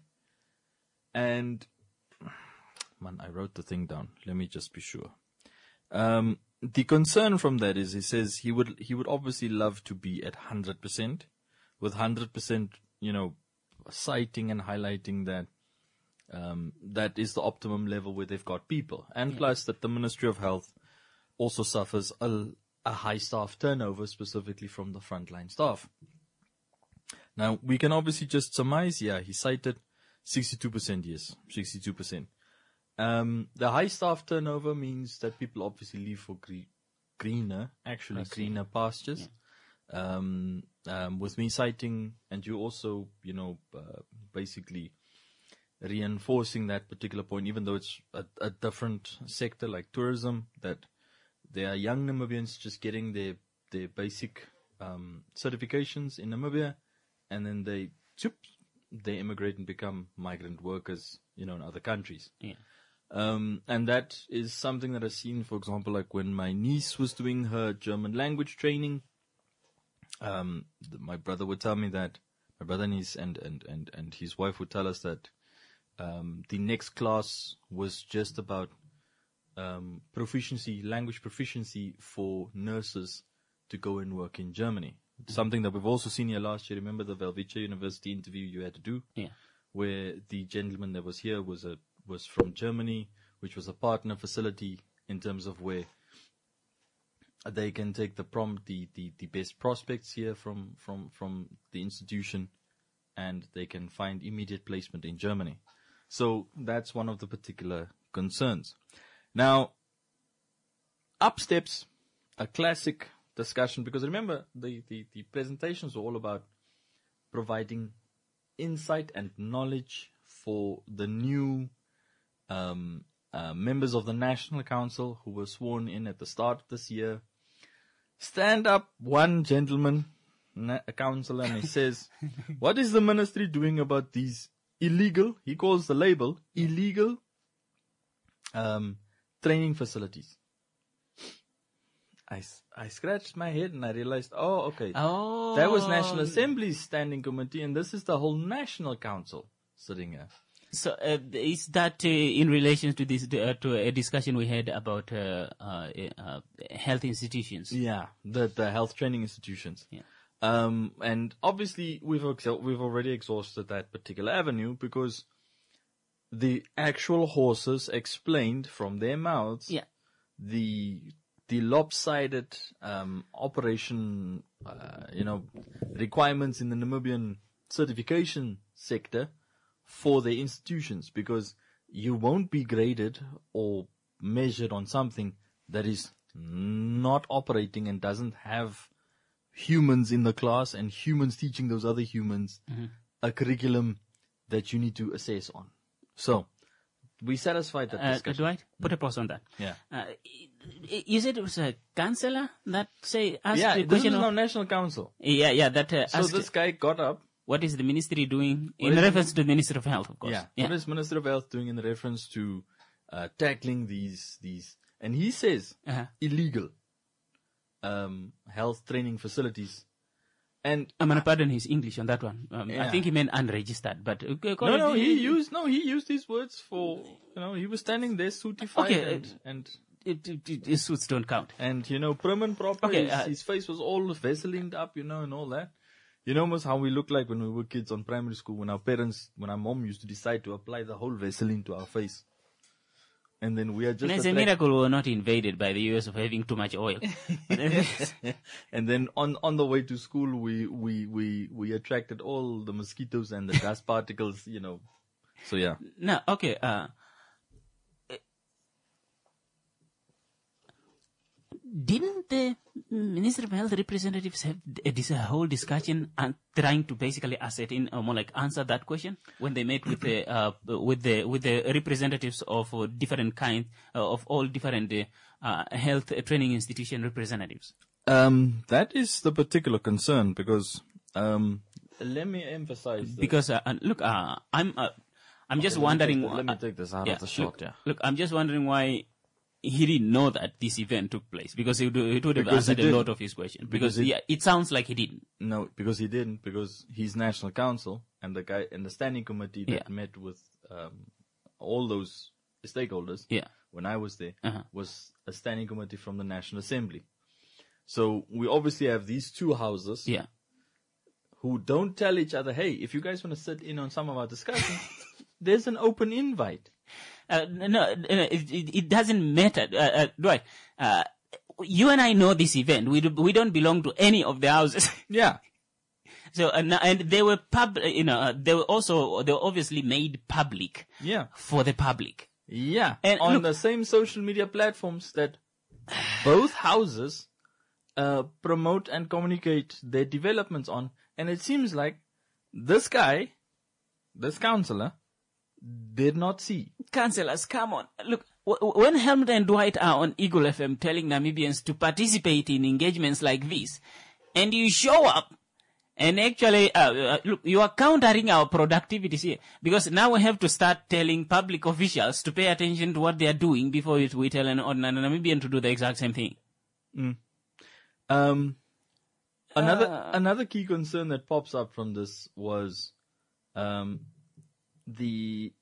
And, man, I wrote the thing down. Let me just be sure. Um, the concern from that is, he says he would, he would obviously love to be at one hundred percent, with one hundred percent, you know, citing and highlighting that, um, that is the optimum level where they've got people. And yeah. plus that the Ministry of Health also suffers a, a high staff turnover, specifically from the frontline staff. Now, we can obviously just surmise, yeah, he cited sixty-two percent, yes, sixty-two percent. Um, the high staff turnover means that people obviously leave for gre- greener, actually greener pastures. Yeah. Um, um, with me citing, and you also, you know, uh, basically reinforcing that particular point, even though it's a, a different sector like tourism, that there are young Namibians just getting their their basic um, certifications in Namibia, and then they choop, they immigrate and become migrant workers, you know, in other countries. Yeah. Um, and that is something that I've seen, for example, like when my niece was doing her German language training. Um, the, my brother would tell me that my brother niece and and and and his wife would tell us that um, the next class was just about Um, proficiency, language proficiency for nurses to go and work in Germany. Mm-hmm. Something that we've also seen here last year. Remember the Velvice University interview you had to do? Yeah. Where the gentleman that was here was a was from Germany, which was a partner facility in terms of where they can take the prom the, the, the best prospects here from, from, from the institution, and they can find immediate placement in Germany. So that's one of the particular concerns. Now, up steps a classic discussion, because remember, the, the, the presentations are all about providing insight and knowledge for the new um, uh, members of the National Council who were sworn in at the start of this year. Stand up one gentleman, a councillor, and he says, what is the ministry doing about these illegal, he calls the label, illegal um training facilities? I, I scratched my head and I realized, oh, okay. Oh. That was National Assembly's standing committee, and this is the whole National Council sitting here. So uh, is that uh, in relation to this uh, to a discussion we had about uh, uh, uh, health institutions? Yeah, the the health training institutions. Yeah. Um, and obviously we've ex- we've already exhausted that particular avenue, because the actual horses explained from their mouths Yeah. the the lopsided um, operation, uh, you know, requirements in the Namibian certification sector for their institutions, because you won't be graded or measured on something that is not operating and doesn't have humans in the class and humans teaching those other humans Mm-hmm. a curriculum that you need to assess on. So, we satisfied that Uh, discussion. Dwight, put a pause on that. Yeah. Uh, you said it was a counselor that say asked Yeah, the this question is of, now National Council. yeah, yeah, that uh, So asked this guy got up. what is the ministry doing What in is- reference to the Ministry of Health, of course. Yeah. yeah. What is Minister of Health doing in reference to uh, tackling these, these, and he says Uh-huh. illegal um, health training facilities. And I'm gonna pardon his English on that one. Um, I Yeah. think he meant unregistered, but uh, call no, it- no, he used no, he used these words for you know he was standing there suitified Okay, and, and it, it, it, his suits don't count. and you know prim and proper. Okay, his, uh, his face was all vaselined up, you know, and all that. You know almost how we looked like when we were kids on primary school, when our parents, when our mom used to decide to apply the whole Vaseline to our face. And then we are just It's a attract- miracle we were not invaded by the U S of having too much oil. And then on, on the way to school, we, we, we, we attracted all the mosquitoes and the dust particles, you know. So yeah. No, okay. Uh, didn't the Minister of Health representatives have a, dis- a whole discussion and trying to basically ascertain or more like answer that question when they met with the uh, with the with the representatives of uh, different kind uh, of all different uh, uh, health training institution representatives? Um, that is the particular concern because, um, let me emphasize this. Because uh, uh, look, uh, I'm uh, I'm just Let me wondering. take the- let me uh, take this out yeah, of the shot, look, yeah. Look, I'm just wondering why he didn't know that this event took place, because it would, it would have Because he answered a didn't. lot of his questions. Because Because, he- yeah, it sounds like he didn't. No, because he didn't, because he's national council and the guy and the standing committee that Yeah. met with, um, all those stakeholders. Yeah. When I was there Uh-huh. was a standing committee from the National Assembly. So we obviously have these two houses Yeah. who don't tell each other, hey, if you guys want to sit in on some of our discussions, there's an open invite. Uh, no, no, it, it, it doesn't matter. Uh, uh, Dwight, uh, you and I know this event. We do, we don't belong to any of the houses. Yeah. So, uh, no- and they were pub, you know, uh, they were also, they were obviously made public Yeah. for the public. Yeah. And on look- the same social media platforms that both houses uh, promote and communicate their developments on. And it seems like this guy, this councillor, did not see. Councillors, come on. Look, w- w- when Helmut and Dwight are on Eagle F M telling Namibians to participate in engagements like this, and you show up, and actually, uh, uh, look, you are countering our productivities here, because now we have to start telling public officials to pay attention to what they are doing before we we tell an ordinary Namibian to do the exact same thing. Um, another another key concern that pops up from this was um, the.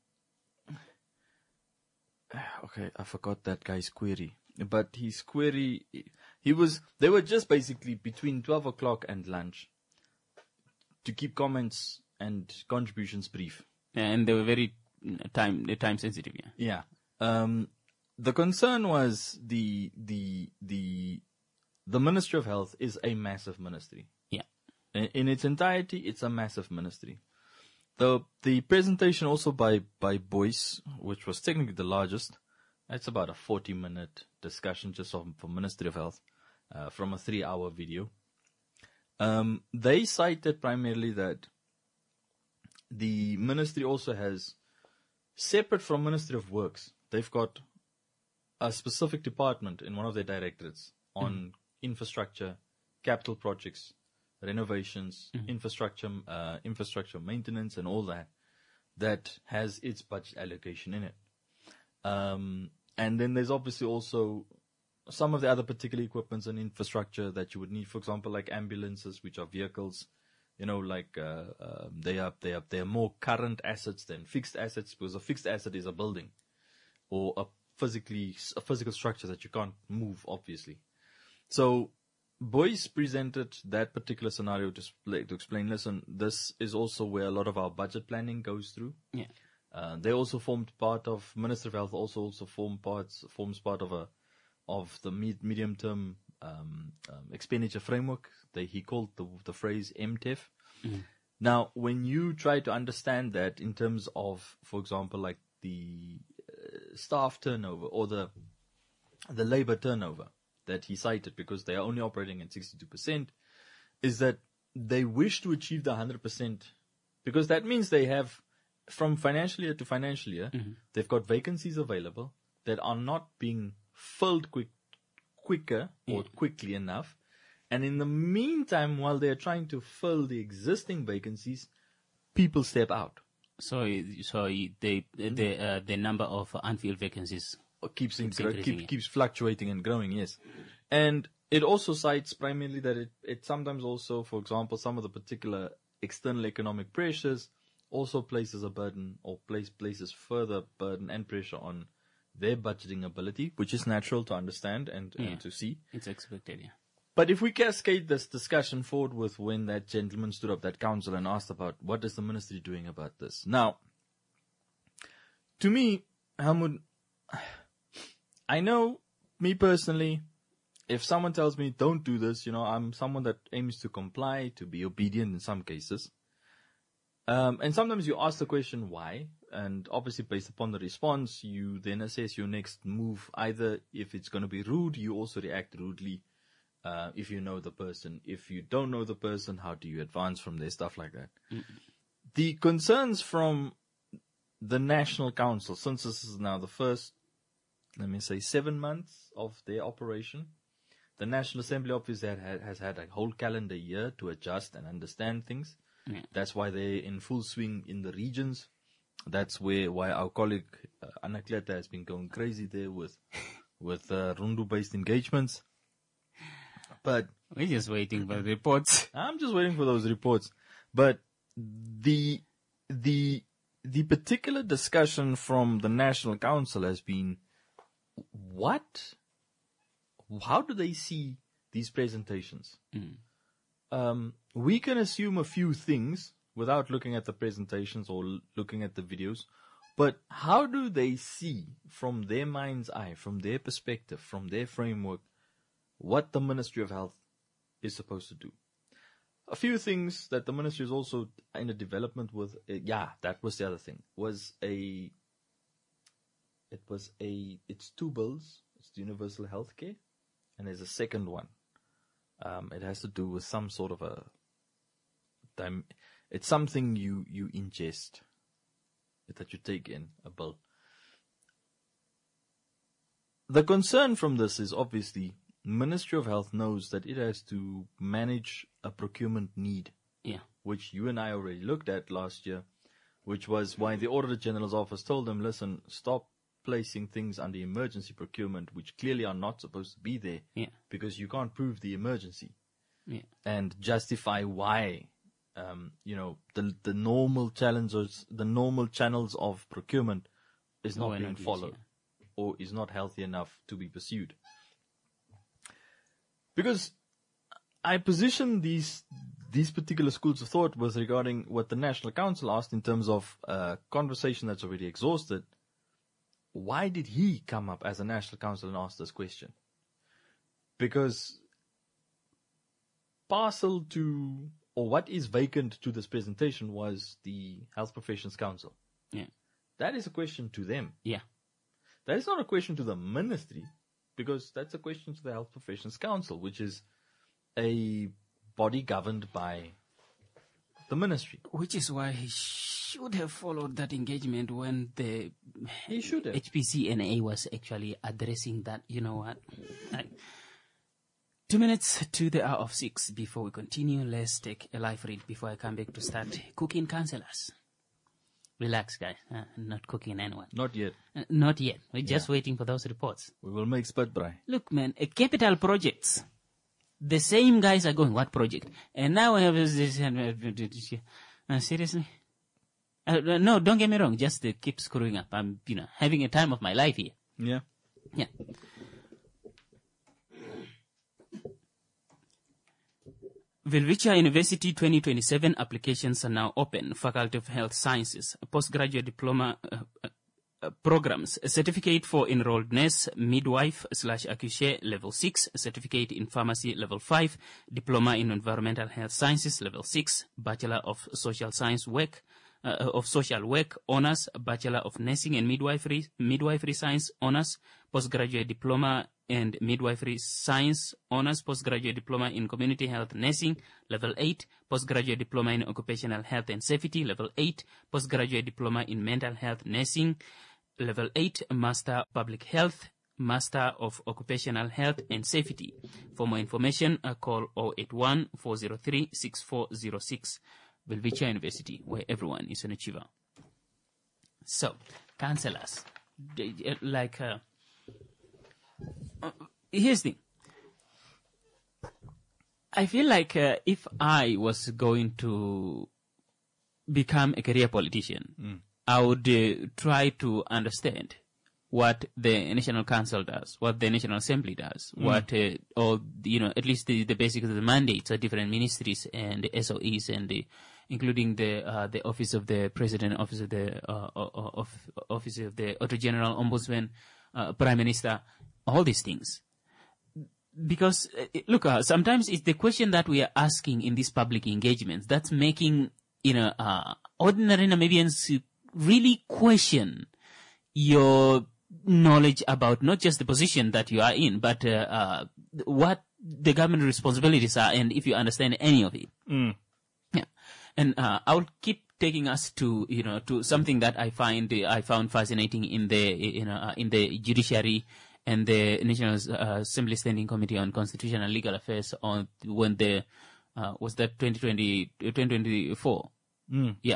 Okay, I forgot that guy's query, but his query, he was they were just basically between twelve o'clock and lunch to keep comments and contributions brief. And they were very mm, time, time sensitive, yeah. Yeah. Um, the concern was the the the the Ministry of Health is a massive ministry. Yeah. In, in its entirety, it's a massive ministry. The the presentation also by by Boyce, which was technically the largest, it's about a forty minute discussion just on, for Ministry of Health, uh, from a three hour video. Um, they cited primarily that the ministry also has, separate from Ministry of Works, they've got a specific department in one of their directorates on mm. infrastructure, capital projects, renovations, mm-hmm. infrastructure, uh, infrastructure maintenance and all that, that has its budget allocation in it. Um, and then there's obviously also some of the other particular equipments and infrastructure that you would need, for example, like ambulances, which are vehicles, you know, like, uh, um, they are, they are, they are more current assets than fixed assets, because a fixed asset is a building or a physically, a physical structure that you can't move, obviously. So, Boyce presented that particular scenario to, to explain, listen, this is also where a lot of our budget planning goes through. Yeah. Uh, they also formed part of Ministry of Health. Also, also form parts forms part of a of the med- medium term um, um, expenditure framework. They, he called the the phrase M T E F. Mm. Now, when you try to understand that in terms of, for example, like the uh, staff turnover or the the labor turnover that he cited, because they are only operating at sixty-two percent, is that they wish to achieve the one hundred percent, because that means they have, from financial year to financial year, mm-hmm. they've got vacancies available that are not being filled quick, quicker or yeah. quickly enough. And in the meantime, while they're trying to fill the existing vacancies, people step out. So, so they, the uh, the number of unfilled vacancies keeps keeps, keep, keep, keeps fluctuating and growing. Yes, and it also cites primarily that it it sometimes also, for example, some of the particular external economic pressures also places a burden or place places further burden and pressure on their budgeting ability, which is natural to understand and, yeah. and to see. It's expected, yeah. But if we cascade this discussion forward with when that gentleman stood up, that council, and asked about what is the ministry doing about this. Now, to me, Helmut, I know, me personally, if someone tells me don't do this, you know, I'm someone that aims to comply, to be obedient in some cases. Um, and sometimes you ask the question why, and obviously based upon the response, you then assess your next move. Either if it's going to be rude, you also react rudely. Uh, if you know the person. If you don't know the person, how do you advance from there? Stuff like that. Mm-mm. The concerns from the National Council, since this is now the first, let me say, seven months of their operation, the National Assembly obviously had, has had a whole calendar year to adjust and understand things. Yeah. That's why they're in full swing in the regions. That's where why our colleague uh, Anna Kleta has been going crazy there with with uh, Rundu-based engagements. But we're just waiting for the reports. I'm just waiting for those reports. But the the the particular discussion from the National Council has been, what? How do they see these presentations? Mm. Um, we can assume a few things without looking at the presentations or l- looking at the videos. But how do they see from their mind's eye, from their perspective, from their framework, what the Ministry of Health is supposed to do? A few things that the Ministry is also in a development with, uh, yeah, that was the other thing, was a, it was a, it's two bills. It's the universal healthcare, and there's a second one. Um, it has to do with some sort of a, it's something you, you ingest, that you take in, a bill. The concern from this is obviously, Ministry of Health knows that it has to manage a procurement need, yeah, which you and I already looked at last year, which was why the Auditor General's office told them, listen, stop placing things under emergency procurement, which clearly are not supposed to be there, yeah, because you can't prove the emergency, yeah, and justify why, um, you know, the the normal challenges, the normal channels of procurement is not no being followed, yeah. or is not healthy enough to be pursued. Because I position these these particular schools of thought with regarding what the National Council asked in terms of a conversation that's already exhausted. Why did he come up as a National Council and ask this question? Because parcel to, or what is vacant to this presentation was the Health Professions Council. Yeah. That is a question to them. Yeah. That is not a question to the ministry, because that's a question to the Health Professions Council, which is a body governed by the ministry. Which is why he should have followed that engagement when the he should have. H P C N A was actually addressing that. You know what? I, two minutes to the hour of six. Before we continue, let's take a live read before I come back to start cooking councillors. Relax, guys. Uh, not cooking anyone. Not yet. Uh, not yet. We're just yeah. waiting for those reports. We will make spud braai. Look, man, a capital projects. The same guys are going, what project? And now we have this. Uh, seriously? Uh, no, don't get me wrong. Just uh, keep screwing up. I'm, you know, having a time of my life here. Yeah. Yeah. Wilvicha University twenty twenty-seven applications are now open. Faculty of Health Sciences, postgraduate diploma uh, uh, programs, a certificate for enrolled nurse, midwife slash accoucheur level six, certificate in pharmacy level five, diploma in environmental health sciences level six, bachelor of social science work, uh, of social work honors, bachelor of nursing and midwifery, midwifery science honors, postgraduate diploma and midwifery science honors, postgraduate diploma in community health nursing level eight, postgraduate diploma in occupational health and safety level eight, postgraduate diploma in mental health nursing level eight, master public health, master of occupational health and safety. For more information, uh, call zero eight one, four zero three, six four zero six. Wilvicha University, where everyone is an achiever. So, counselors, like, uh, uh, here's the thing. I feel like uh, if I was going to become a career politician, mm. I would uh, try to understand what the National Council does, what the National Assembly does, mm. what, uh, or, you know, at least the, the basics of the mandates of different ministries and the S O Es and the, including the, uh, the Office of the President, Office of the, uh, of, Office of the Auditor General, Ombudsman, uh, Prime Minister, all these things. Because, uh, look, uh, sometimes it's the question that we are asking in these public engagements that's making, you know, uh, ordinary Namibians really question your knowledge about not just the position that you are in, but uh, uh, what the government responsibilities are, and if you understand any of it. Mm. Yeah, and uh, I'll keep taking us to you know to something that I find uh, I found fascinating in the you know uh, in the judiciary and the National uh, Assembly Standing Committee on Constitutional and Legal Affairs on when the uh, was that twenty twenty, twenty twenty-four. Mm. Yeah,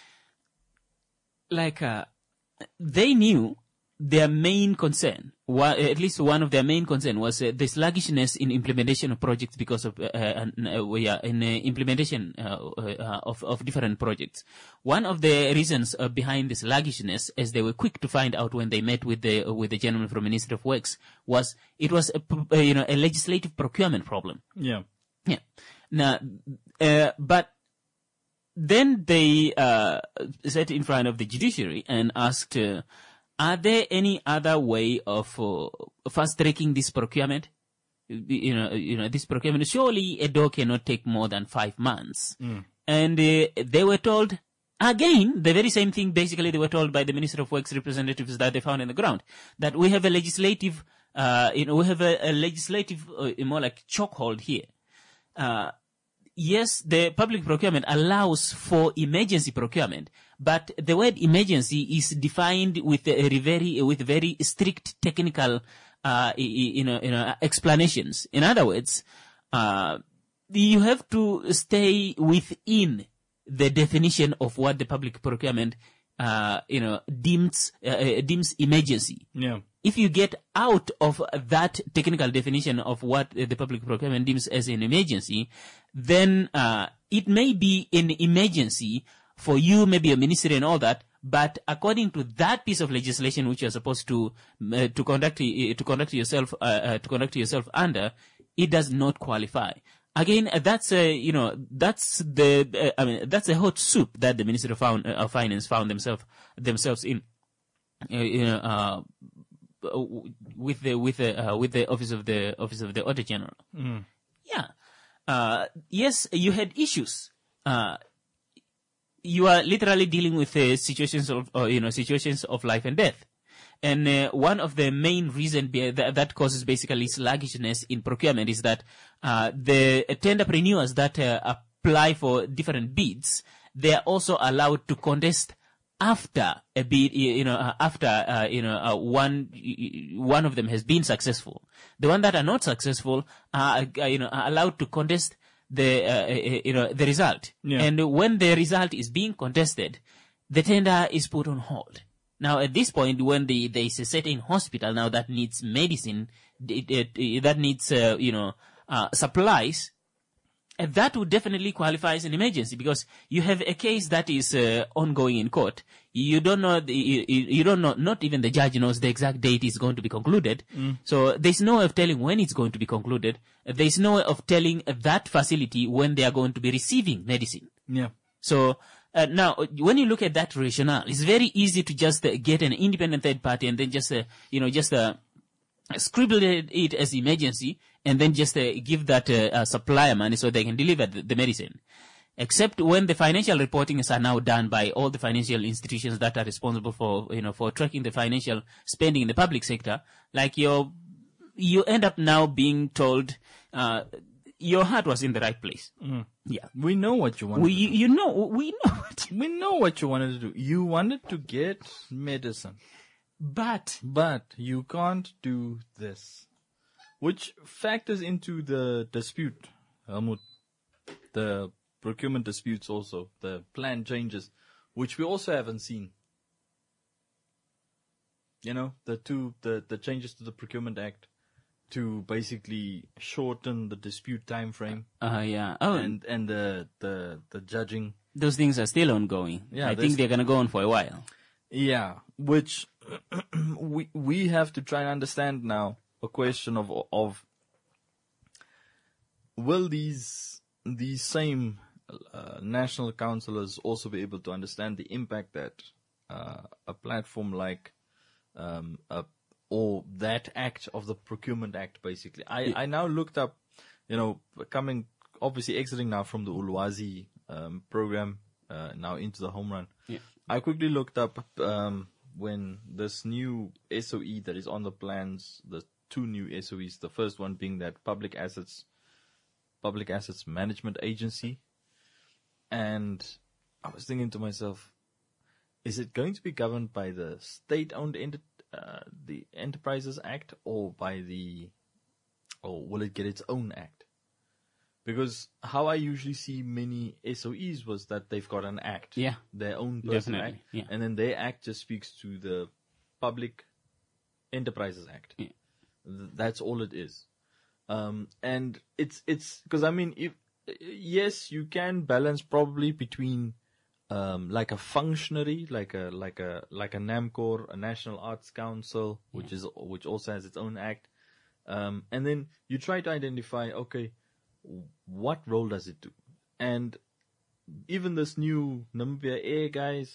like. Uh, They knew their main concern, at least one of their main concern, was uh, the sluggishness in implementation of projects because of uh, uh, yeah, in uh, implementation uh, uh, of, of different projects. One of the reasons uh, behind the sluggishness, as they were quick to find out when they met with the uh, with the gentleman from Ministry of Works, was it was a, uh, you know a legislative procurement problem. Yeah, yeah. Now, uh, but. Then they uh, sat in front of the judiciary and asked, uh, are there any other way of uh, fast-tracking this procurement? You know, you know, this procurement, surely a door cannot take more than five months. Mm. And uh, they were told, again, the very same thing basically they were told by the Minister of Works representatives that they found on the ground, that we have a legislative, uh, you know, we have a, a legislative, uh, more like chokehold here. Uh, Yes, the public procurement allows for emergency procurement, but the word emergency is defined with a very, with very strict technical, uh, you know, you know, explanations. In other words, uh, you have to stay within the definition of what the public procurement, uh, you know, deems, uh, deems emergency. Yeah. If you get out of that technical definition of what the public procurement deems as an emergency, then uh, it may be an emergency for you, maybe a ministry and all that, but according to that piece of legislation which you're supposed to uh, to conduct uh, to conduct yourself uh, uh, to conduct yourself under, it does not qualify. Again, uh, that's a you know that's the uh, I mean that's a hot soup that the Ministry of, found, uh, of Finance found themselves themselves in. Uh, you know. Uh, with the with the uh, with the office of the office of the Auditor General. Mm. Yeah. Uh, yes, you had issues. Uh, you are literally dealing with uh, situations of uh, you know situations of life and death, and uh, one of the main reasons that, that causes basically sluggishness in procurement is that uh, the tenderpreneurs that uh, apply for different bids, they are also allowed to contest after a bid, you know, uh, after, uh, you know, uh, one, one of them has been successful. The one that are not successful are, uh, you know, are allowed to contest the, uh, you know, the result. Yeah. And when the result is being contested, the tender is put on hold. Now, at this point, when the, there is a certain hospital now that needs medicine, it, it, it, that needs, uh, you know, uh, supplies, that would definitely qualify as an emergency because you have a case that is uh, ongoing in court. you don't know, the, you, you don't know, not even the judge knows the exact date it's going to be concluded. Mm. So there's no way of telling when it's going to be concluded. There's no way of telling that facility when they are going to be receiving medicine. Yeah. So uh, now, when you look at that rationale, it's very easy to just uh, get an independent third party and then just, uh, you know, just uh, scribble it as emergency and then just uh, give that uh, uh, supplier money so they can deliver the, the medicine. Except when the financial reportings are now done by all the financial institutions that are responsible for, you know, for tracking the financial spending in the public sector, like your, you end up now being told, uh, your heart was in the right place. Mm. Yeah. We know what you wanted we, to do. You know, we know what. We know what you wanted to do. You wanted to get medicine. But. But you can't do this. Which factors into the dispute, Helmut. The procurement disputes also, the plan changes, which we also haven't seen. You know, the two, the, the changes to the Procurement Act to basically shorten the dispute time frame. Uh, yeah. Oh. And, and the, the, the judging. Those things are still ongoing. Yeah. I think they're going to go on for a while. Yeah. Which we, we have to try and understand now a question of, of will these, these same Uh, national councillors also be able to understand the impact that uh, a platform like um, a, or that act of the Procurement Act, basically. I, yeah. I now looked up, you know, coming, obviously exiting now from the Ulwazi um, program, uh, now into the home run. Yeah. I quickly looked up um, when this new S O E that is on the plans, the two new S O Es, the first one being that Public Assets, Public Assets Management Agency. And I was thinking to myself, is it going to be governed by the state-owned ent- uh, the Enterprises Act or by the, or will it get its own act? Because how I usually see many S O Es was that they've got an act, yeah, their own personal definitely. act, yeah. and then their act just speaks to the Public Enterprises Act. Yeah. Th- that's all it is. Um, and it's it's because I mean if. Yes, you can balance probably between um, like a functionary, like a like a like a NAMCOR, a National Arts Council, which yeah. is which also has its own act, um, and then you try to identify, okay, what role does it do? And even this new Namibia Air guys,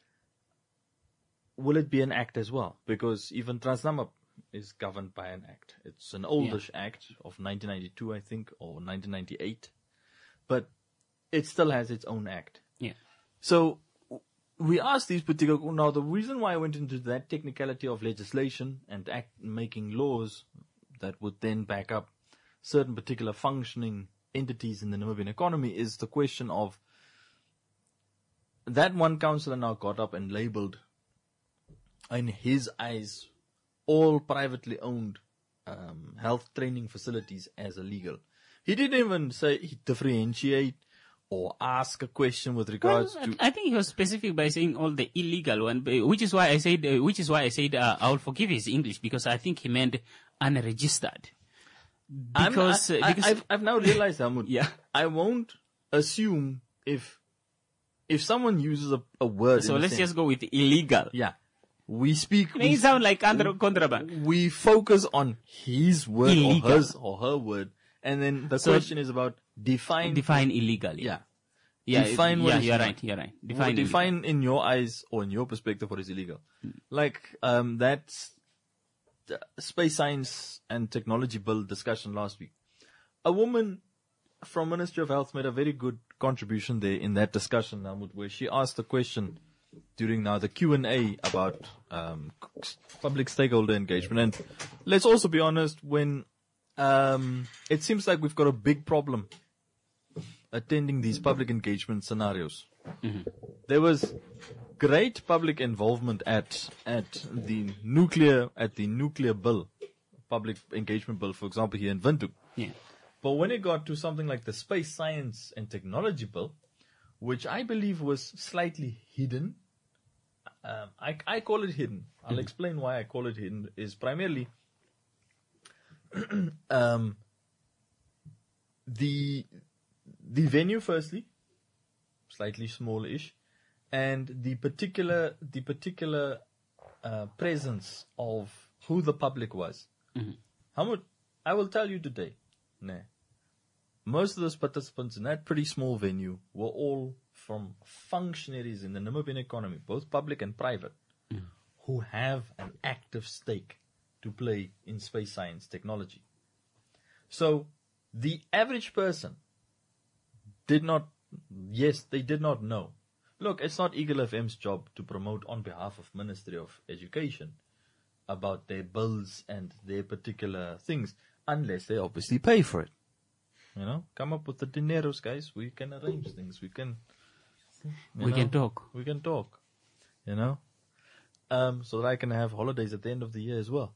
will it be an act as well? Because even Transnamib is governed by an act. It's an oldish yeah. act of nineteen ninety-two, I think, or nineteen ninety-eight. But it still has its own act. Yeah. So we asked these particular. Now, the reason why I went into that technicality of legislation and act, making laws that would then back up certain particular functioning entities in the Namibian economy is the question of that one councillor now got up and labelled, in his eyes, all privately owned um, health training facilities as illegal. He didn't even say differentiate or ask a question with regards well, to. I think he was specific by saying all the illegal one, which is why I said, uh, which is why I said uh, I will forgive his English because I think he meant unregistered. Because, I, uh, because I've, I've now realized, Helmut, yeah, I won't assume if if someone uses a, a word. So let's sense, just go with illegal. Yeah, we speak. It may sound like under contraband. We focus on his word illegal. or hers or her word. And then the so question is about define. Define illegal. Yeah. Yeah. Define it, what yeah, is you're illegal. right. You're right. Define. Define in your eyes or in your perspective what is illegal. Mm. Like, um, that's the space science and technology bill discussion last week. A woman from Ministry of Health made a very good contribution there in that discussion, where she asked the question during now the Q and A about, um, public stakeholder engagement. And let's also be honest, when, Um, it seems like we've got a big problem attending these public engagement scenarios. Mm-hmm. There was great public involvement at at the nuclear at the nuclear bill, public engagement bill, for example, here in Windhoek. Yeah. But when it got to something like the space science and technology bill, which I believe was slightly hidden, um, I I call it hidden. I'll mm-hmm. explain why I call it hidden. Is primarily. um, the the venue, firstly, slightly smallish, and the particular the particular uh, presence of who the public was. Mm-hmm. How much? I will tell you today. Nah, most of those participants in that pretty small venue were all from functionaries in the Namibian economy, both public and private, mm. who have an active stake to play in space science technology. So the average person did not, yes, they did not know. Look, it's not Eagle F M's job to promote on behalf of Ministry of Education about their bills and their particular things, unless they obviously pay for it. You know, come up with the dineros, guys. We can arrange things. We can, we know, can talk. We can talk. You know, um, so that I can have holidays at the end of the year as well.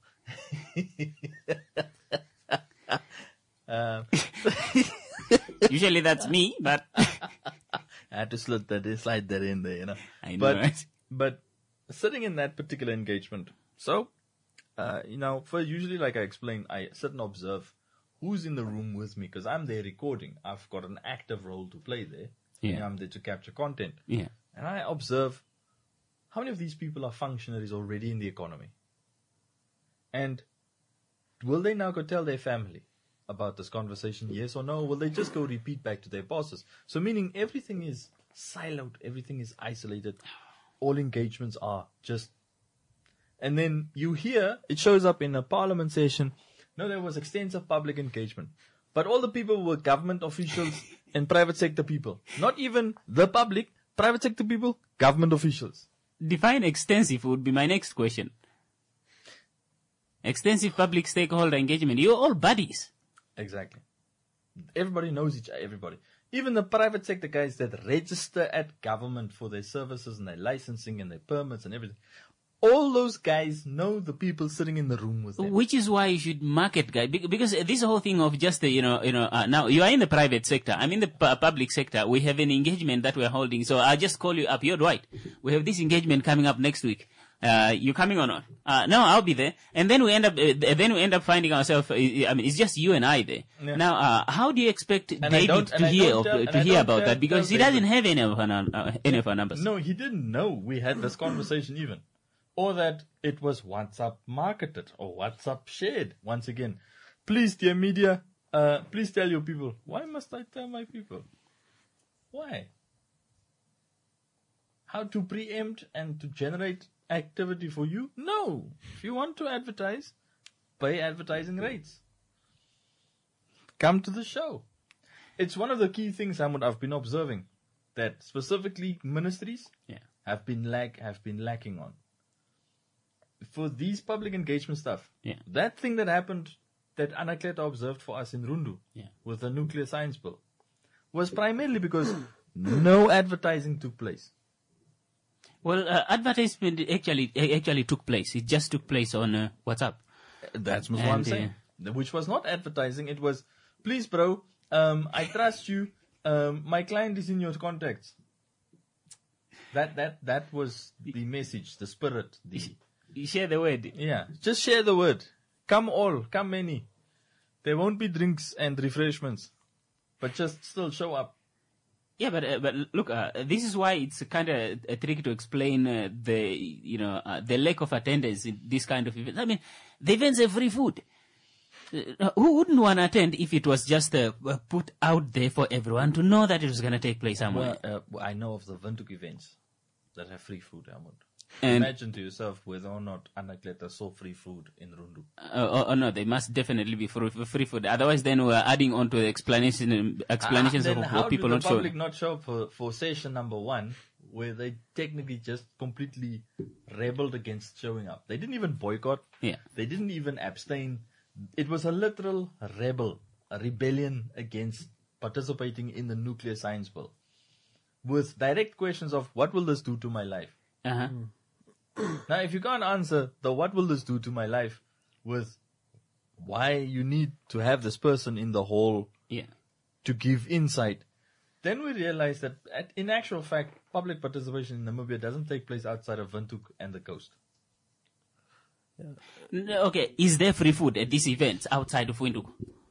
um, Usually that's me, but I had to slide that, slide that in there. You know, I know, but right? but sitting in that particular engagement, so uh, you know, for usually, like I explained, I sit and observe who's in the room with me, because I'm there recording. I've got an active role to play there. Yeah. And I'm there to capture content. Yeah. And I observe how many of these people are functionaries already in the economy. And will they now go tell their family about this conversation, yes or no? Will they just go repeat back to their bosses? So meaning everything is siloed, everything is isolated. All engagements are just... And then you hear, it shows up in a parliament session, no, there was extensive public engagement. But all the people were government officials and private sector people. Not even the public, private sector people, government officials. Define extensive would be my next question. Extensive public stakeholder engagement. You're all buddies. Exactly. Everybody knows each other, everybody. Even the private sector guys that register at government for their services and their licensing and their permits and everything. All those guys know the people sitting in the room with them. Which is why you should market, guy, because this whole thing of just the, you know, you know, uh, now you are in the private sector. I'm in the pu- public sector. We have an engagement that we're holding. So I'll just call you up. You're Dwight. We have this engagement coming up next week. Uh, you coming or not? Uh, no, I'll be there. And then we end up, uh, then we end up finding ourselves, uh, I mean, it's just you and I there. Yeah. Now, uh, how do you expect and David to hear, of, tell, to hear about that? Because he doesn't have any of our, uh, any of our numbers. No, he didn't know we had this conversation even. Or that it was WhatsApp marketed or WhatsApp shared. Once again, please, dear media, uh, please tell your people. Why must I tell my people? Why? How to preempt and to generate activity for you? No. If you want to advertise, pay advertising rates. Come to the show. It's one of the key things I've been observing that specifically ministries yeah. have been lack have been lacking on. For these public engagement stuff, yeah. that thing that happened, that Anakleta observed for us in Rundu, yeah. with the nuclear science bill, was primarily because no advertising took place. Well, uh, advertisement actually actually took place. It just took place on uh, WhatsApp. That's what and, I'm saying. Uh, Which was not advertising. It was, please, bro, um, I trust you. Um, my client is in your contacts. That that that was the message, the spirit, the. You share the word. Yeah, just share the word. Come all, come many. There won't be drinks and refreshments, but just still show up. Yeah, but uh, but look, uh, this is why it's kind of a trick to explain uh, the you know uh, the lack of attendance in this kind of event. I mean, the events have free food. Uh, who wouldn't want to attend if it was just uh, put out there for everyone to know that it was going to take place somewhere? Well, uh, I know of the Windhoek events that have free food. I would. And imagine to yourself whether or not Anakleta saw free food in Rundu. Uh, oh, oh no, they must definitely be free, free food. Otherwise, then we're adding on to the explanation, explanations uh, of what people not showing. How did the public show. not show up for, for session number one, where they technically just completely rebelled against showing up? They didn't even boycott. Yeah. They didn't even abstain. It was a literal rebel, a rebellion against participating in the nuclear science bill, with direct questions of what will this do to my life? Uh-huh. Now, if you can't answer the what will this do to my life with why you need to have this person in the hall yeah. to give insight, then we realize that at, in actual fact, public participation in Namibia doesn't take place outside of Windhoek and the coast. Yeah. Okay, is there free food at these events outside of Windhoek?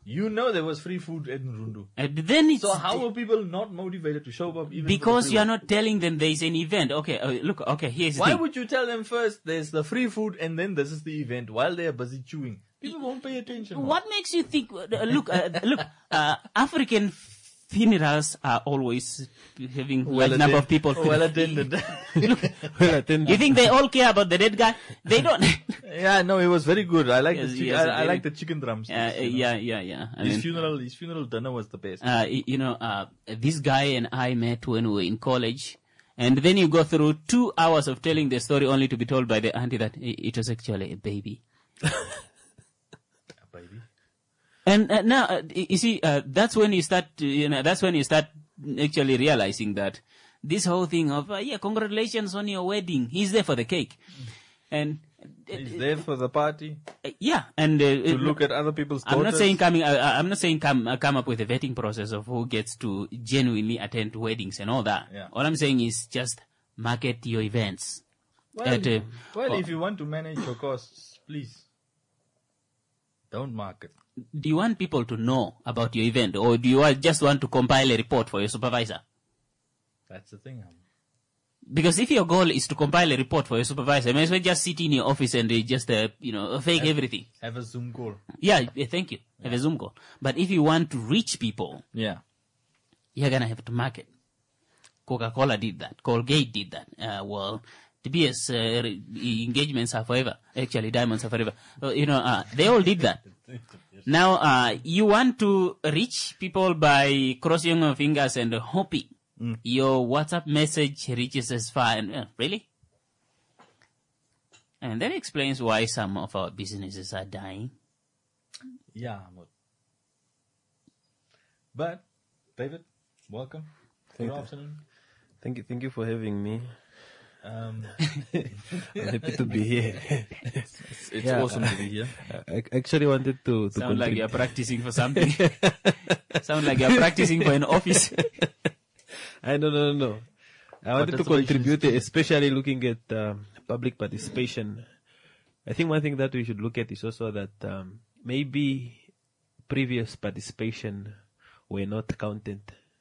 You know there was free food in Rundu. And then it's So how were people not motivated to show up even because for the you are free not telling them there is an event. Okay, uh, look, okay, here's the Why thing. would you tell them first there's the free food and then this is the event while they are busy chewing? People won't pay attention. What makes you think? Uh, look, uh, look. Uh, African funerals are always having Well large number of attend- people. Well attended. Well attended. You think they all care about the dead guy? They don't. Yeah, no, it was very good. I like Yes, the chicken, yes, I, I very- like the chicken drums. Uh, yeah, yeah, yeah. I His mean, funeral, his funeral dinner was the best. uh, y- you know, uh, this guy and I met when we were in college. And then you go through two hours of telling the story only to be told by the auntie that i- it was actually a baby. Baby. And uh, now, uh, y- you see, uh, that's when you start, uh, you know, that's when you start actually realizing that this whole thing of, uh, yeah, congratulations on your wedding. He's there for the cake. And, uh, He's there for the party uh, yeah, and, uh, to look at other people's daughters. I'm not saying coming. Uh, uh, I'm not saying come uh, come up with a vetting process of who gets to genuinely attend weddings and all that. Yeah. All I'm saying is just market your events. Well, at, uh, well oh. if you want to manage your costs, please don't market. Do you want people to know about your event, or do you want- just want to compile a report for your supervisor? That's the thing. um, Because if your goal is to compile a report for your supervisor, you may as well just sit in your office and uh, just uh, you know fake everything. Have a Zoom call. Yeah, yeah, thank you. Have a Zoom call. But if you want to reach people, Yeah. you're gonna have to market. Coca-Cola did that. Colgate did that. Uh, well, T B S uh, re- engagements are forever. Actually, diamonds are forever. Uh, you know, uh, they all did that. Now, uh, you want to reach people by crossing your fingers and hoping your WhatsApp message reaches as far. And uh, really, and that explains why some of our businesses are dying. Yeah. But, but David, welcome. Thank Good you. afternoon. Thank you, thank you for having me. Um, I'm happy to be here. it's it's Yeah. awesome to be here. I I actually wanted to, to Sound like contrib- you're practicing for something. Sound like you're practicing for an office. I no no no no. I wanted to Participation is contribute, key. especially looking at um, public participation. I think one thing that we should look at is also that um, maybe previous participation were not counted.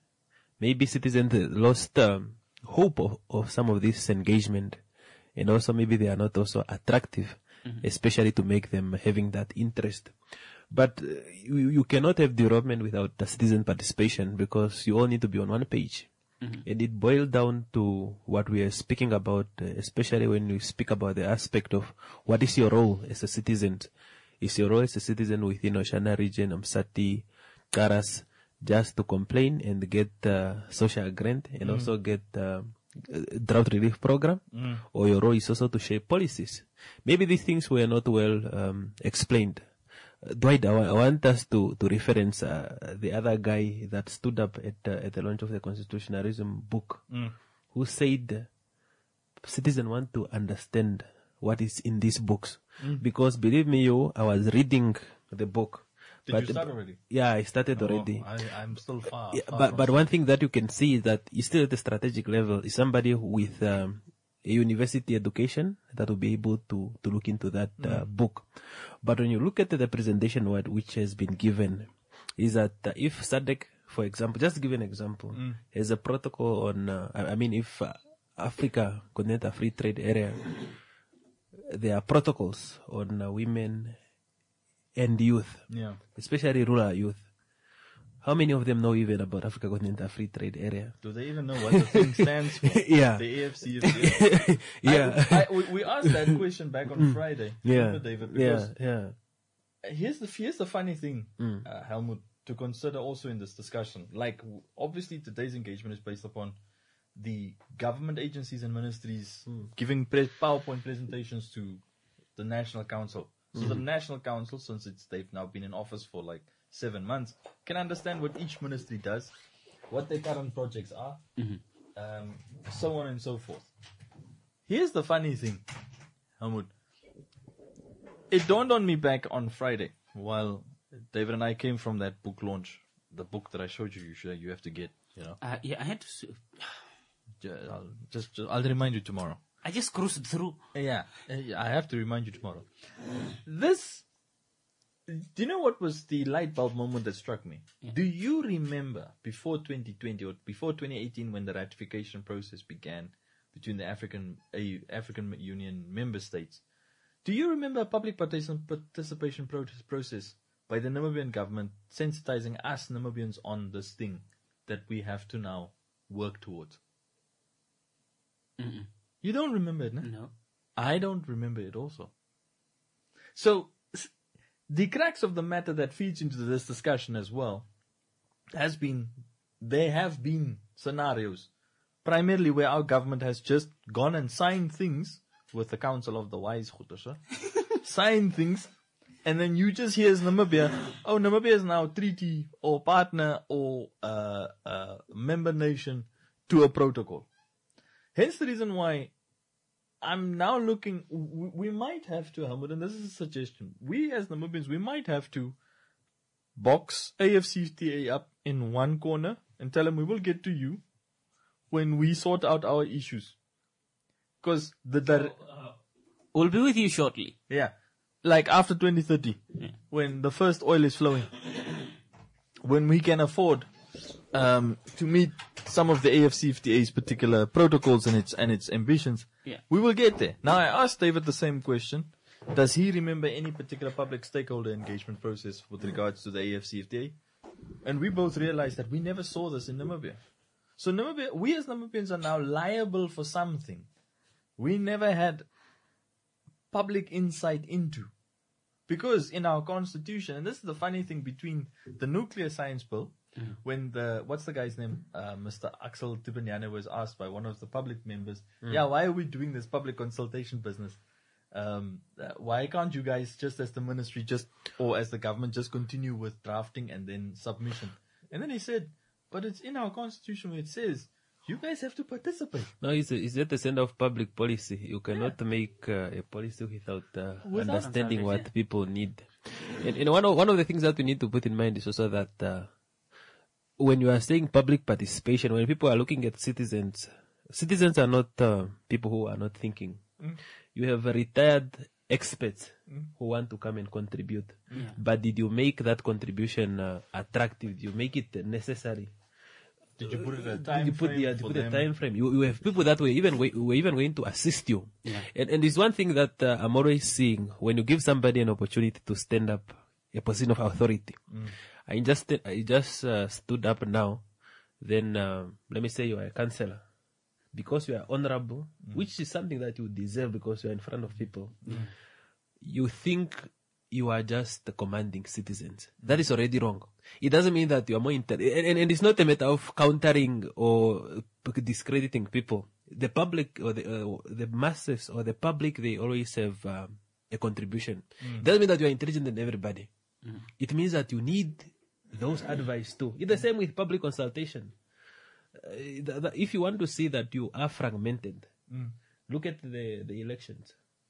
Maybe citizens lost um, hope of, of some of this engagement, and also maybe they are not also attractive, especially to make them having that interest. But uh, you, you cannot have development without the citizen participation, because you all need to be on one page. And it boiled down to what we are speaking about, uh, especially when we speak about the aspect of what is your role as a citizen. Is your role as a citizen within Oshana region, Umsati, Karas, just to complain and get uh, social grant and also get uh, drought relief program? Or your role is also to shape policies? Maybe these things were not well um, explained. Uh, Dwight, I, wa- I want us to, to reference uh, the other guy that stood up at, uh, at the launch of the constitutionalism book, who said citizens want to understand what is in these books. Because believe me, you, I was reading the book. Did you start already? Yeah, I started already. Oh, I, I'm still far. Yeah, far but from but one thing that you can see is that he's still at the strategic level. Is somebody with um, a university education that will be able to to look into that uh, book. But when you look at the presentation what which has been given, is that uh, if S A D C, for example, just give an example, has a protocol on, uh, I I mean, if uh, Africa Continental Free Trade Area, there are protocols on uh, women and youth, Yeah. especially rural youth. How many of them know even about Africa Continental Free Trade Area? Do they even know what the thing stands for? Yeah. The A F C F T A. Yeah. I, I, we, we asked that question back on Friday. Yeah. Remember, David? Yeah. Because Yeah. here's the here's the funny thing, uh, Helmut, to consider also in this discussion. Like, w- obviously, today's engagement is based upon the government agencies and ministries giving pre- PowerPoint presentations to the National Council. So the National Council, since it's they've now been in office for like seven months, can understand what each ministry does, what their current projects are, um, so on and so forth. Here's the funny thing, Helmut. It dawned on me back on Friday while David and I came from that book launch, the book that I showed you. You should, you have to get. You know, Uh, yeah, I had to. s- Ju- I'll just, just I'll remind you tomorrow. I just cruised through. Yeah, uh, I have to remind you tomorrow. This Do you know what was the light bulb moment that struck me? Yeah. Do you remember before twenty twenty or before twenty eighteen when the ratification process began between the African uh, African Union member states? Do you remember a public particip- participation process by the Namibian government sensitizing us Namibians on this thing that we have to now work towards? Mm-mm. You don't remember it, no? No. I don't remember it also. So, the crux of the matter that feeds into this discussion as well has been, there have been scenarios, primarily where our government has just gone and signed things with the Council of the Wise, signed things, and then you just hear as Namibia, oh, Namibia is now treaty or partner or uh, uh, member nation to a protocol. Hence the reason why I'm now looking, we, we might have to, Helmut, and this is a suggestion, we as Namibians, we might have to box A F C T A up in one corner and tell them we will get to you when we sort out our issues. Because the... Dir- uh, we'll be with you shortly. Yeah. Like after twenty thirty, yeah. when the first oil is flowing, when we can afford um, to meet some of the A F C F T A's particular protocols and its and its ambitions, yeah. we will get there. Now, I asked David the same question. Does he remember any particular public stakeholder engagement process with regards to the A F C F T A? And we both realized that we never saw this in Namibia. So Namibia, we as Namibians are now liable for something we never had public insight into. Because in our constitution, and this is the funny thing between the nuclear science bill, mm. when the, what's the guy's name? Uh, Mister Axel Tibanyane was asked by one of the public members, mm. yeah, why are we doing this public consultation business? Um, uh, why can't you guys just as the ministry just, or as the government just continue with drafting and then submission? And then he said, but it's in our constitution where it says, you guys have to participate. No, it's, it's at the center of public policy. You cannot yeah. make uh, a policy without, uh, without understanding what yeah. people need. And, and one of one of the things that we need to put in mind is also that uh, when you are saying public participation, when people are looking at citizens, citizens are not uh, people who are not thinking. Mm. You have retired experts mm. who want to come and contribute. Yeah. But did you make that contribution uh, attractive? Did you make it necessary? Did you put it a time Did you put, frame? Yeah, did you put a time frame? You, you have people that were even were even going to assist you. Yeah. And, and it's one thing that uh, I'm always seeing when you give somebody an opportunity to stand up a position of authority. Mm. I just I just uh, stood up now. Then uh, let me say you are a councillor. Because you are honorable, mm. which is something that you deserve because you are in front of people. Mm. You think you are just commanding citizens. That is already wrong. It doesn't mean that you are more inter- and, and, and it's not a matter of countering or discrediting people. The public or the uh, the masses or the public, they always have um, a contribution. Mm. It doesn't mean that you are intelligent than everybody. Mm. It means that you need those advice too. It's the same with public consultation. Uh, the, the, if you want to see that you are fragmented, mm. look at the, the elections.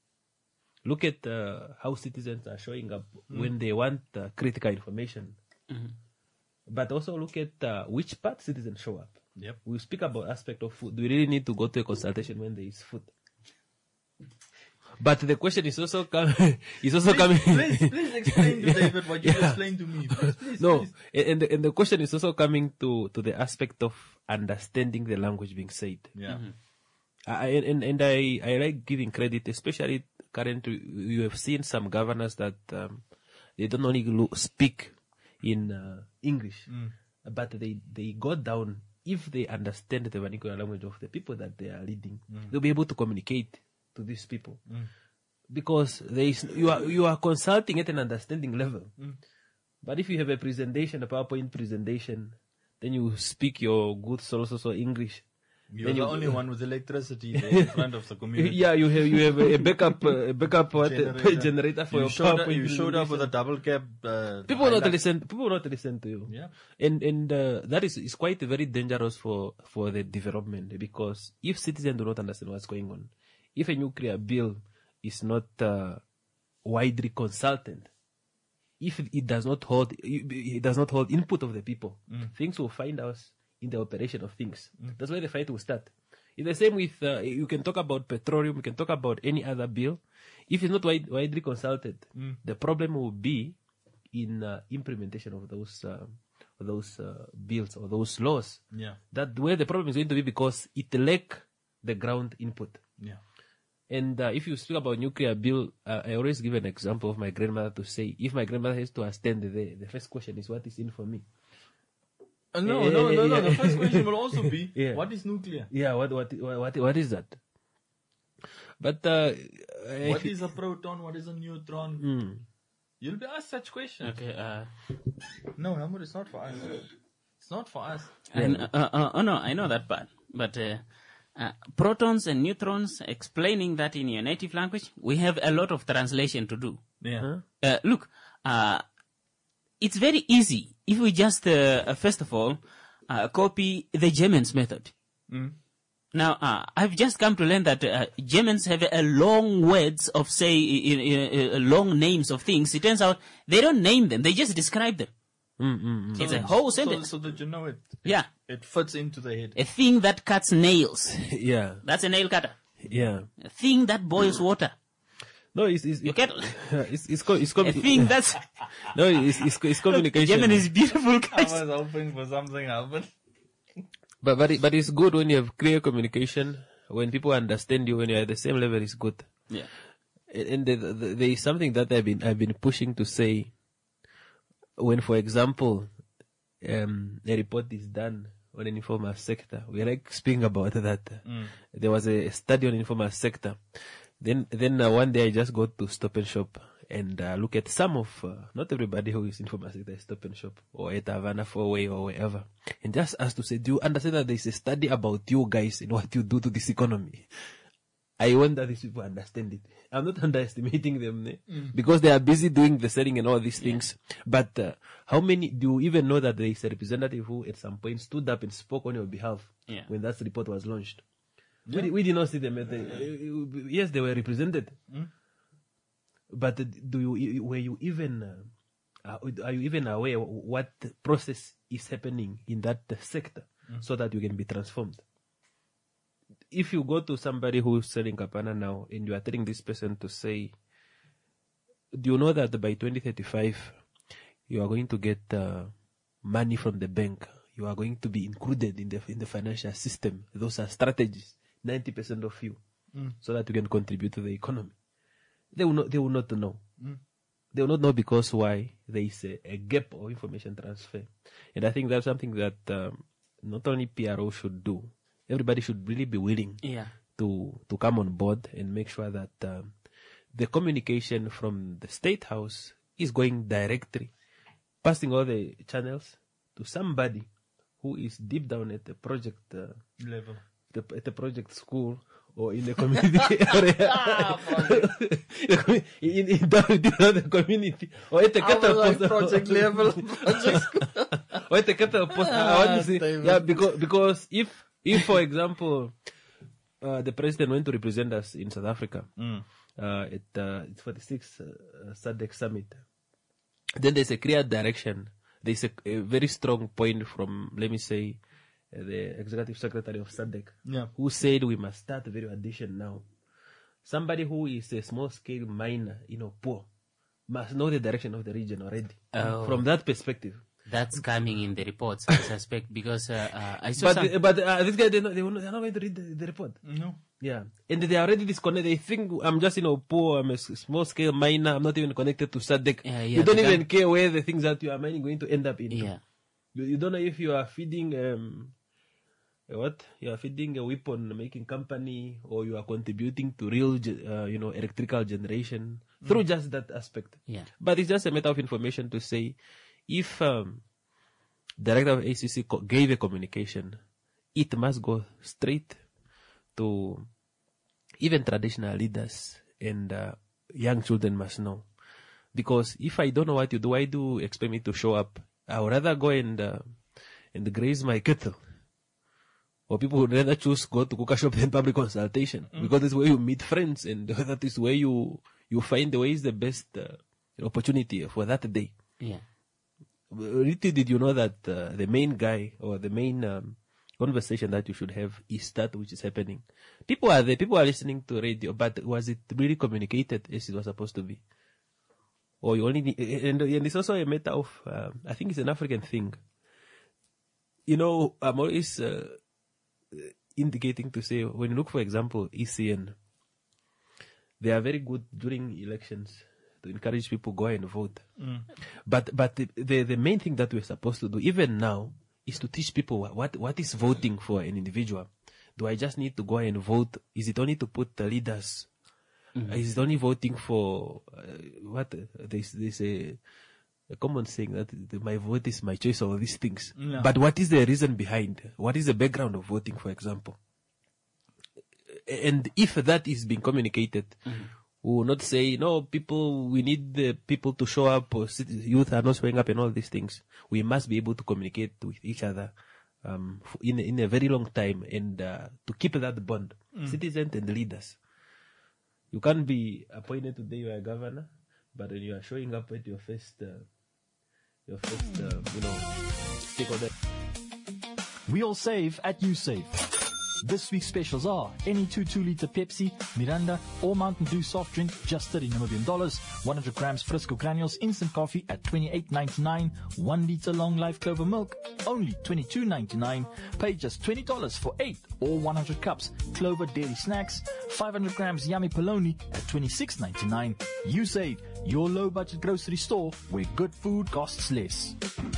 Look at uh, how citizens are showing up mm. when they want uh, critical information. Mm-hmm. But also look at uh, which part citizens show up. Yep. We speak about aspect of food. Do we really need to go to a consultation when there is food? But the question is also coming. is also please, coming. please, please explain to David what you yeah. explained to me. Please, please, no, please. And, the, and the question is also coming to, to the aspect of understanding the language being said. Yeah. Mm-hmm. I, and and I, I like giving credit, especially currently you have seen some governors that um, they don't only lo- speak in uh, English, mm. but they, they go down. If they understand the vernacular language of the people that they are leading, mm. they'll be able to communicate to these people. Mm. Because there is, you are you are consulting at an understanding level. Mm. But if you have a presentation, a PowerPoint presentation, then you speak your good so so English. You're the you, only one with electricity in front of the community. Yeah, you have you have a backup a backup what, generator. generator for you your showed PowerPoint. Up, you showed up with a double cab. Uh, people will not listen. People will not listen to you. Yeah, and and uh, that is is quite very dangerous for for the development, because if citizens do not understand what's going on, if a nuclear bill is not uh, widely consulted, if it does not hold it does not hold input of the people, mm. things will find us in the operation of things. Mm. That's where the fight will start. It's the same with, uh, you can talk about petroleum, you can talk about any other bill. If it's not wide, widely consulted, mm. the problem will be in uh, implementation of those uh, those uh, bills or those laws. Yeah. That where the problem is going to be, because it lack the ground input. Yeah. And uh, if you speak about nuclear bill, uh, I always give an example of my grandmother to say, if my grandmother has to attend there, the first question is, what is in for me? Uh, no, Yeah, no, yeah, no, no. yeah. The first question will also be, Yeah. what is nuclear? Yeah, what what what what, what is that? But uh, I- What is a proton? What is a neutron? Mm. You'll be asked such questions. Okay. Uh, No, Hamud, it's not for us. It's not for us. and, uh, uh, oh no, I know that part. But uh, uh, protons and neutrons, explaining that in your native language, we have a lot of translation to do. Yeah. Uh, look, uh, it's very easy if we just, uh, uh, first of all, uh, copy the Germans method. Mm. Now, uh, I've just come to learn that uh, Germans have a long words of, say, i- i- i- long names of things. It turns out they don't name them; they just describe them. Mm, mm, mm. It's a whole So, sentence. so that you know it. Yeah, It fits into the head. a thing that cuts nails. Yeah, That's a nail cutter. yeah. A thing that boils water. No, it's it's You get it's it's, co- it's a commu- thing that's no, it's it's, it's communication. German is beautiful, I guys. was hoping for something else. But but it, but it's good when you have clear communication. When people understand you, when you're at the same level, it's good. Yeah. And and the, the, there is something that I've been I've been pushing to say. When, for example, um, a report is done on an informal sector, we like speaking about that. There was a study on informal sector. Then then uh, one day I just go to Stop and Shop and uh, look at some of, uh, not everybody who is informal sector is Stop and Shop or at Havana Four-Way or wherever, and just ask to say, do you understand that there is a study about you guys and what you do to this economy? I wonder these people understand it. I'm not underestimating them eh? because they are busy doing the selling and all these things. But uh, how many do you even know that there is a representative who at some point stood up and spoke on your behalf Yeah. when that report was launched? We, di- we did not see them. At the, uh, yes, they were represented. But uh, do you were you even uh, are are you even aware what process is happening in that sector so that you can be transformed? If you go to somebody who is selling Kapana now and you are telling this person to say, do you know that by twenty thirty-five you are going to get uh, money from the bank? You are going to be included in the in the financial system. Those are strategies. ninety percent of you, so that you can contribute to the economy. They will not. They will not know. They will not know because why? There is a, a gap of information transfer, and I think that's something that um, not only P R O should do. Everybody should really be willing Yeah. to to come on board and make sure that um, the communication from the State House is going directly, passing all the channels to somebody who is deep down at the project uh, Level. the, at the project school or in the community area. in, in, down, down the community or at the cattle like post. project level. Project or at the cattle post. I want to say, yeah, because because if if for example uh, the president went to represent us in South Africa uh, at uh, forty-sixth uh, S A D C summit, then there's a clear direction. There's a, a very strong point from, let me say, uh, the executive secretary of S A D C, Yeah. who said we must start value addition now. Somebody who is a small scale miner, you know, poor, must know the direction of the region already. Oh. From that perspective. That's coming in the reports, I suspect, because uh, uh, I saw some. But but uh, this guy, they know, they will not, they're not going to read the, the report. No. Yeah, and they are already disconnected. They think I'm just, you know, poor. I'm a small scale miner. I'm not even connected to S A D C. Yeah, yeah, you don't the even guy- care where the things that you are mining going to end up in. Yeah. You, you don't know if you are feeding um, a what? You are feeding a weapon making company, or you are contributing to real, ge- uh, you know, electrical generation through just that aspect. Yeah. But it's just a matter of information to say, if um, director of A C C co- gave a communication, it must go straight to even traditional leaders, and uh, young children must know. Because if I don't know what you do, why do you expect me to show up? I would rather go and uh, and graze my cattle. Or people would rather choose go to Kuka shop than public consultation, because it's where you meet friends, and that is where you you find the way is the best uh, opportunity for that day. Yeah. Really, did you know that uh, the main guy or the main um, conversation that you should have is that which is happening? People are there, people are listening to radio, but was it really communicated as it was supposed to be? or you only need, and, and it's also a matter of, um, I think it's an African thing. You know, I'm always uh, indicating to say, when you look, for example, E C N, they are very good during elections to encourage people go and vote. Mm. But but the, the the main thing that we're supposed to do, even now, is to teach people what what, what is voting for an individual. Do I just need to go and vote? Is it only to put the leaders? Mm-hmm. Is it only voting for uh, what uh, they they say? A common saying that the, my vote is my choice, all these things. No. But what is the reason behind? What is the background of voting, for example? And if that is being communicated, mm-hmm. we will not say, no, people, we need the people to show up, or youth are not showing up and all these things. We must be able to communicate with each other um, in, in a very long time, and uh, to keep that bond, mm. citizens and leaders. You can't be appointed today, you are a governor, but when you are showing up at your first, uh, your first, uh, you know, stakeholder. We all save at YouSave. This week's specials are any two two-liter Pepsi, Miranda, or Mountain Dew soft drink, just thirty Namibian dollars. one hundred grams Frisco Granules instant coffee at twenty-eight ninety-nine. one liter Long Life Clover milk, only twenty-two ninety-nine. Pay just twenty dollars for eight or one hundred cups Clover dairy snacks. five hundred grams Yummy Polony at twenty-six ninety-nine. YouSave, your low-budget grocery store where good food costs less.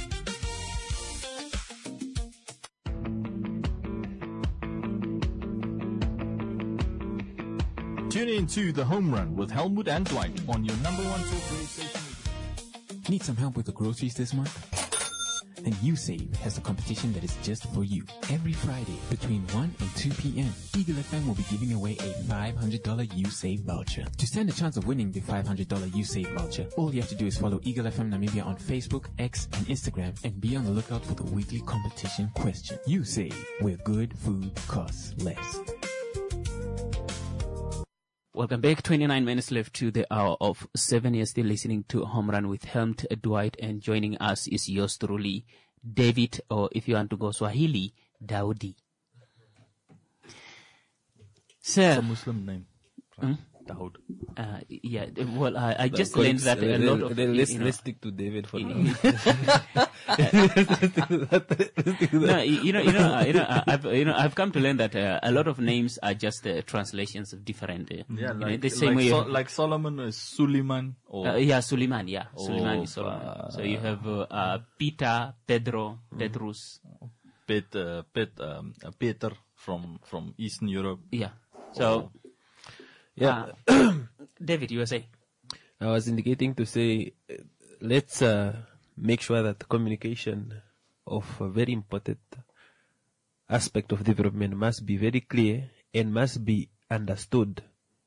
Tune in to The Home Run with Helmut and Dwight on your number one talk radio station. Need some help with the groceries this month? Then YouSave has a competition that is just for you. Every Friday between one and two p.m., Eagle F M will be giving away a five hundred dollars YouSave voucher. To stand a chance of winning the five hundred dollars YouSave voucher, all you have to do is follow Eagle F M Namibia on Facebook, X, and Instagram, and be on the lookout for the weekly competition question. YouSave, where good food costs less. Welcome back. twenty-nine minutes left to the hour of seven. You're still listening to Home Run with Helmut, Dwight, and joining us is yours truly, David, or if you want to go Swahili, Daudi. Sir. It's a Muslim name. Hmm? Daud. Uh, yeah, well, uh, I just learned that a lot of... Then let's, you know, let's stick to David for now. No, you know, you know, uh, you know, uh, I've, you know, I've come to learn that uh, a lot of names are just uh, translations of different. Uh, yeah, like, you know, the same like, way. so, like Solomon is Suleiman. Or uh, yeah, Suleiman. Yeah, oh, Suleiman is Solomon. Uh, so you have uh, uh, Peter, Pedro, Petrus, Pet, uh, Pet, um, uh, Peter from from Eastern Europe. Yeah. So. Oh. Yeah, uh, David, you were saying? I was indicating to say, uh, let's uh, make sure that communication of a very important aspect of development must be very clear and must be understood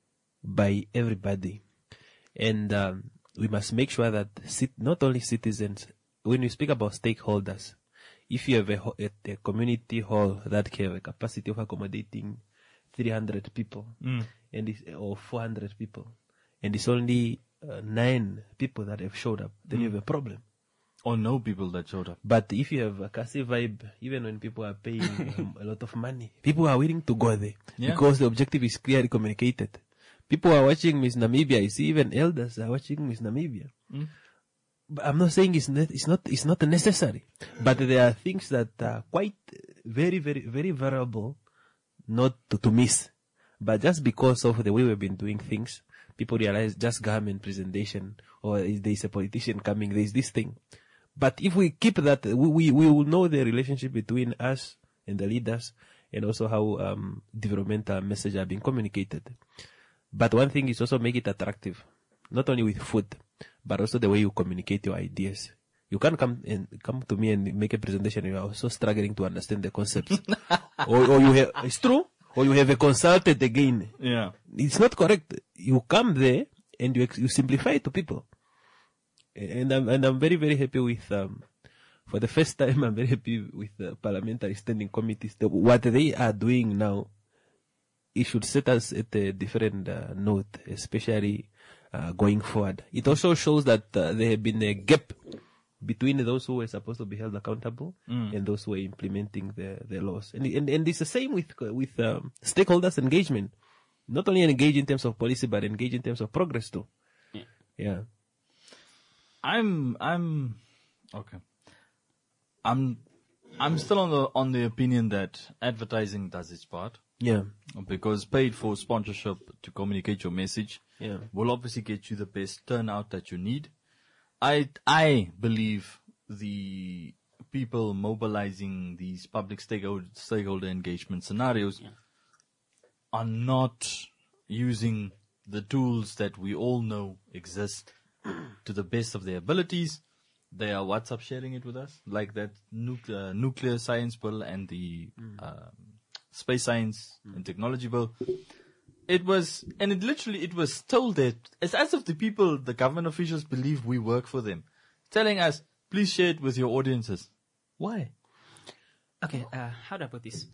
by everybody. And um, we must make sure that sit, not only citizens, when we speak about stakeholders, if you have a, a, a community hall that can have a capacity of accommodating three hundred people, mm. and it's, or four hundred people, and it's only uh, nine people that have showed up, then mm. you have a problem. Or no people that showed up. But if you have a Kasi vibe, even when people are paying um, a lot of money, people are willing to go there, yeah. because the objective is clearly communicated. People are watching Miss Namibia. You see, even elders are watching Miss Namibia. Mm. But I'm not saying it's not, it's not, it's not necessary, but there are things that are quite very, very, very variable not to, to miss. But just because of the way we've been doing things, people realize just government presentation, or is there is a politician coming, there is this thing. But if we keep that, we, we, we will know the relationship between us and the leaders, and also how um, developmental messages are being communicated. But one thing is also make it attractive, not only with food, but also the way you communicate your ideas. You can't come and come to me and make a presentation and you are also struggling to understand the concepts. or, or you have, it's true, or you have a consultant again. Yeah. It's not correct. You come there and you, you simplify it to people. And I'm, and I'm very, very happy with, um, for the first time, I'm very happy with the parliamentary standing committees. The, what they are doing now, it should set us at a different uh, note, especially uh, going forward. It also shows that uh, there have been a gap between those who were supposed to be held accountable mm. and those who were implementing the, the laws. And, and, and it's the same with, with um, stakeholders engagement. Not only engage in terms of policy, but engage in terms of progress too. Yeah. yeah. I'm, I'm, okay. I'm, I'm still on the, on the opinion that advertising does its part. Yeah. Because paid for sponsorship to communicate your message Yeah. will obviously get you the best turnout that you need. I, I believe the people mobilizing these public stakeholder, stakeholder engagement scenarios Yeah. are not using the tools that we all know exist to the best of their abilities. They are WhatsApp sharing it with us, like that nuclear, nuclear science bill and the mm. um, space science mm. and technology bill. It was, and it literally, it was told that it's as if the people, the government officials believe we work for them, telling us, please share it with your audiences. Why? Okay, uh, how do I put this?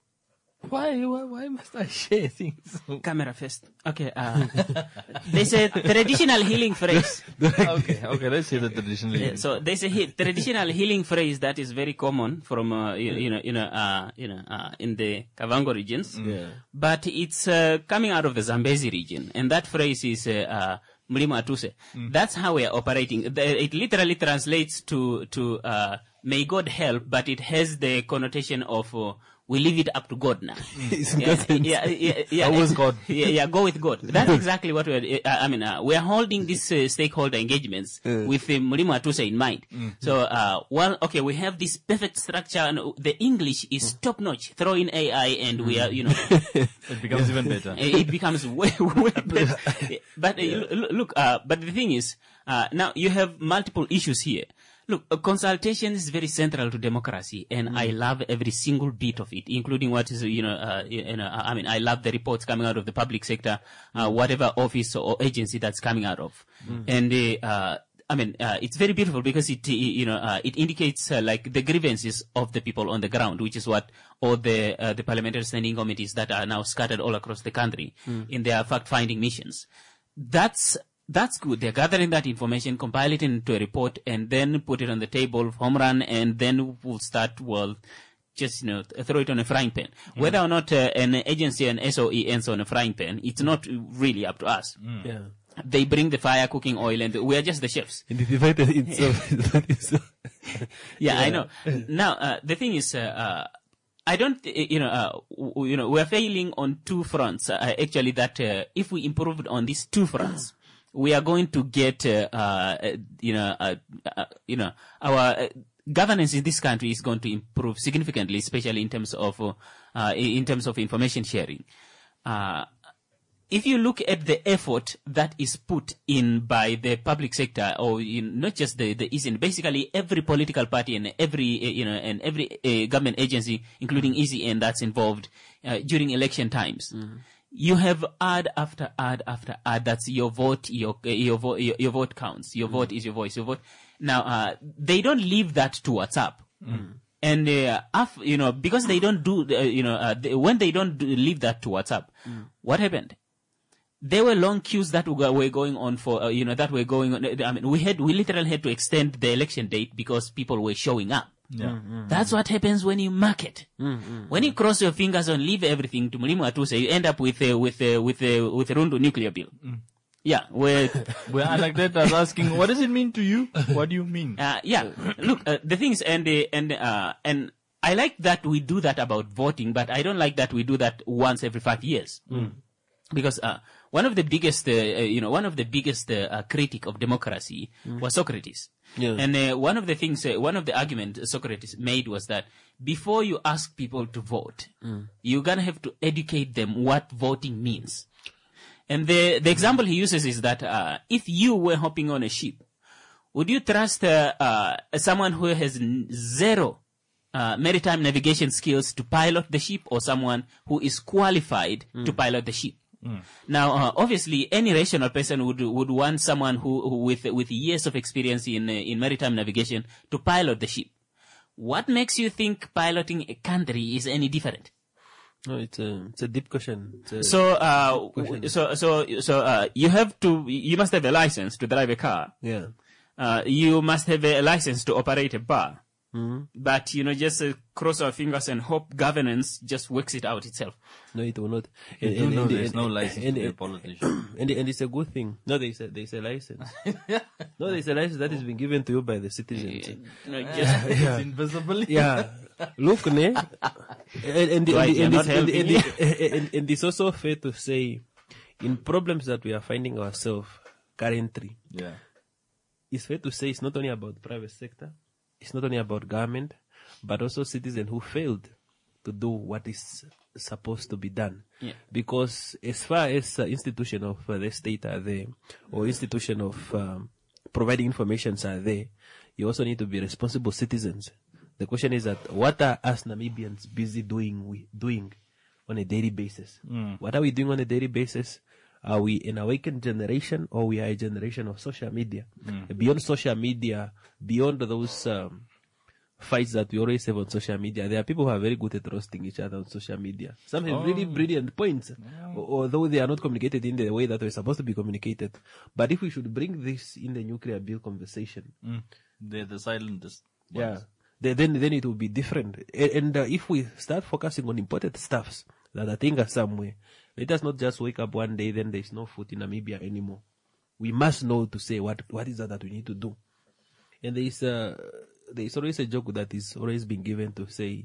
Why, why, why must I share things? Camera first. Okay, uh, there's a traditional healing phrase. okay, okay, let's say the traditional healing. Yeah, so there's a he- traditional healing phrase that is very common from, uh, you, you know, you know, uh, you know, uh, in the Kavango regions. Yeah. But it's, uh, coming out of the Zambezi region. And that phrase is, uh, uh Mlima Atuse. Mm. That's how we are operating. It literally translates to, to, uh, may God help, but it has the connotation of, uh, we leave it up to God now. Mm. yeah, yeah, yeah, yeah. How was God? Yeah, yeah, go with God. That's exactly what we're, uh, I mean, uh, we're holding these uh, stakeholder engagements uh. with uh, Mlima Atuse in mind. Mm. So, uh, well, okay, we have this perfect structure and the English is mm. top notch. Throw in A I and mm. we are, you know. It becomes even better. It becomes way, way better. But uh, yeah. look, uh, but the thing is, uh, now you have multiple issues here. Look, uh, consultation is very central to democracy, and mm. I love every single bit of it, including what is, you know, uh, you know, I mean, I love the reports coming out of the public sector, uh, whatever office or agency that's coming out of. Mm. And, uh, I mean, uh, it's very beautiful because it, you know, uh, it indicates, uh, like the grievances of the people on the ground, which is what all the, uh, the parliamentary standing committees that are now scattered all across the country mm. in their fact-finding missions. That's, That's good. They're gathering that information, compile it into a report, and then put it on the table of home run, and then we'll start, well, just, you know, throw it on a frying pan. Mm. Whether or not uh, an agency, an S O E ends on a frying pan, it's not really up to us. Mm. Yeah. They bring the fire, cooking oil, and we are just the chefs. And the divided itself. yeah, yeah, I know. Now, uh, the thing is, uh, uh, I don't, you know, uh, w- you know, we're failing on two fronts. Uh, actually, that uh, if we improved on these two fronts, we are going to get, uh, uh, you know, uh, uh, you know, our uh, governance in this country is going to improve significantly, especially in terms of, uh, in terms of information sharing. Uh, if you look at the effort that is put in by the public sector, or in not just the, the E C N, basically every political party and every, uh, you know, and every uh, government agency, including E C N, that's involved uh, during election times. Mm-hmm. You have ad after ad after ad. That's your vote, your your vote, your, your vote counts. Your mm. vote is your voice. Your vote. Now, uh, they don't leave that to WhatsApp, mm. and uh, af- you know, because they don't do, uh, you know, uh, they, when they don't do, leave that to WhatsApp, mm. what happened? There were long queues that were going on for, uh, you know, that were going on. I mean, we had, we literally had to extend the election date because people were showing up. Yeah. Mm-hmm. That's what happens when you market. Mm-hmm. When you cross your fingers and leave everything to Mlima Atuse, you end up with a, with a, with a, with a Rundu nuclear bill. Mm. Yeah, where, well, I like that. I was asking, what does it mean to you? What do you mean? Uh, yeah, look, uh, the things and, uh, and, uh, and I like that we do that about voting, but I don't like that we do that once every five years. Mm. Because, uh, one of the biggest, uh, you know, one of the biggest, uh, critic of democracy mm. was Socrates. Yeah. And uh, one of the things, uh, one of the arguments Socrates made was that before you ask people to vote, mm. you're gonna have to educate them what voting means. And the the example he uses is that uh, if you were hopping on a ship, would you trust uh, uh, someone who has zero uh, maritime navigation skills to pilot the ship, or someone who is qualified mm. to pilot the ship? Mm. Now, uh, obviously, any rational person would would want someone who, who with with years of experience in uh, in maritime navigation to pilot the ship. What makes you think piloting a country is any different? No, it's a it's a deep question. A so, uh, deep question. so so so uh, you have to you must have a license to drive a car. Yeah. Uh, you must have a license to operate a bar. Mm-hmm. But, you know, just uh, cross our fingers and hope governance just works it out itself. No, it will not. You And, do and, know and, there's and, no and, license and, to be a and, politician. and, and it's a good thing. No, there's a, there's a license. No, there's a license that has been given to you by the citizens. You know, just, Yeah. It's invisible. Yeah. Look, ne? And, and, the- Right, and, you're and, not this- and, helping and, me. the- and, and it's also fair to say, in problems that we are finding ourselves currently, Yeah. it's fair to say it's not only about private sector, it's not only about government, but also citizens who failed to do what is supposed to be done. Yeah. Because as far as uh, institution of uh, the state are there, or institution of um, providing informations are there, you also need to be responsible citizens. The question is that what are us Namibians busy doing we, doing on a daily basis? What are we doing on a daily basis? Are we an awakened generation, or we are a generation of social media? Beyond social media, beyond those um, fights that we always have on social media, there are people who are very good at roasting each other on social media. Some have really brilliant points, al- although they are not communicated in the way that they're supposed to be communicated. But if we should bring this in the nuclear bill conversation, Mm. They're the silentest. yeah, ones. then then then it will be different. A- And uh, if we start focusing on important stuffs that are taking us somewhere, let us not just wake up one day, then there's no food in Namibia anymore. We must know to say what what is that that we need to do. And there is uh, there is always a joke that is always been given to say,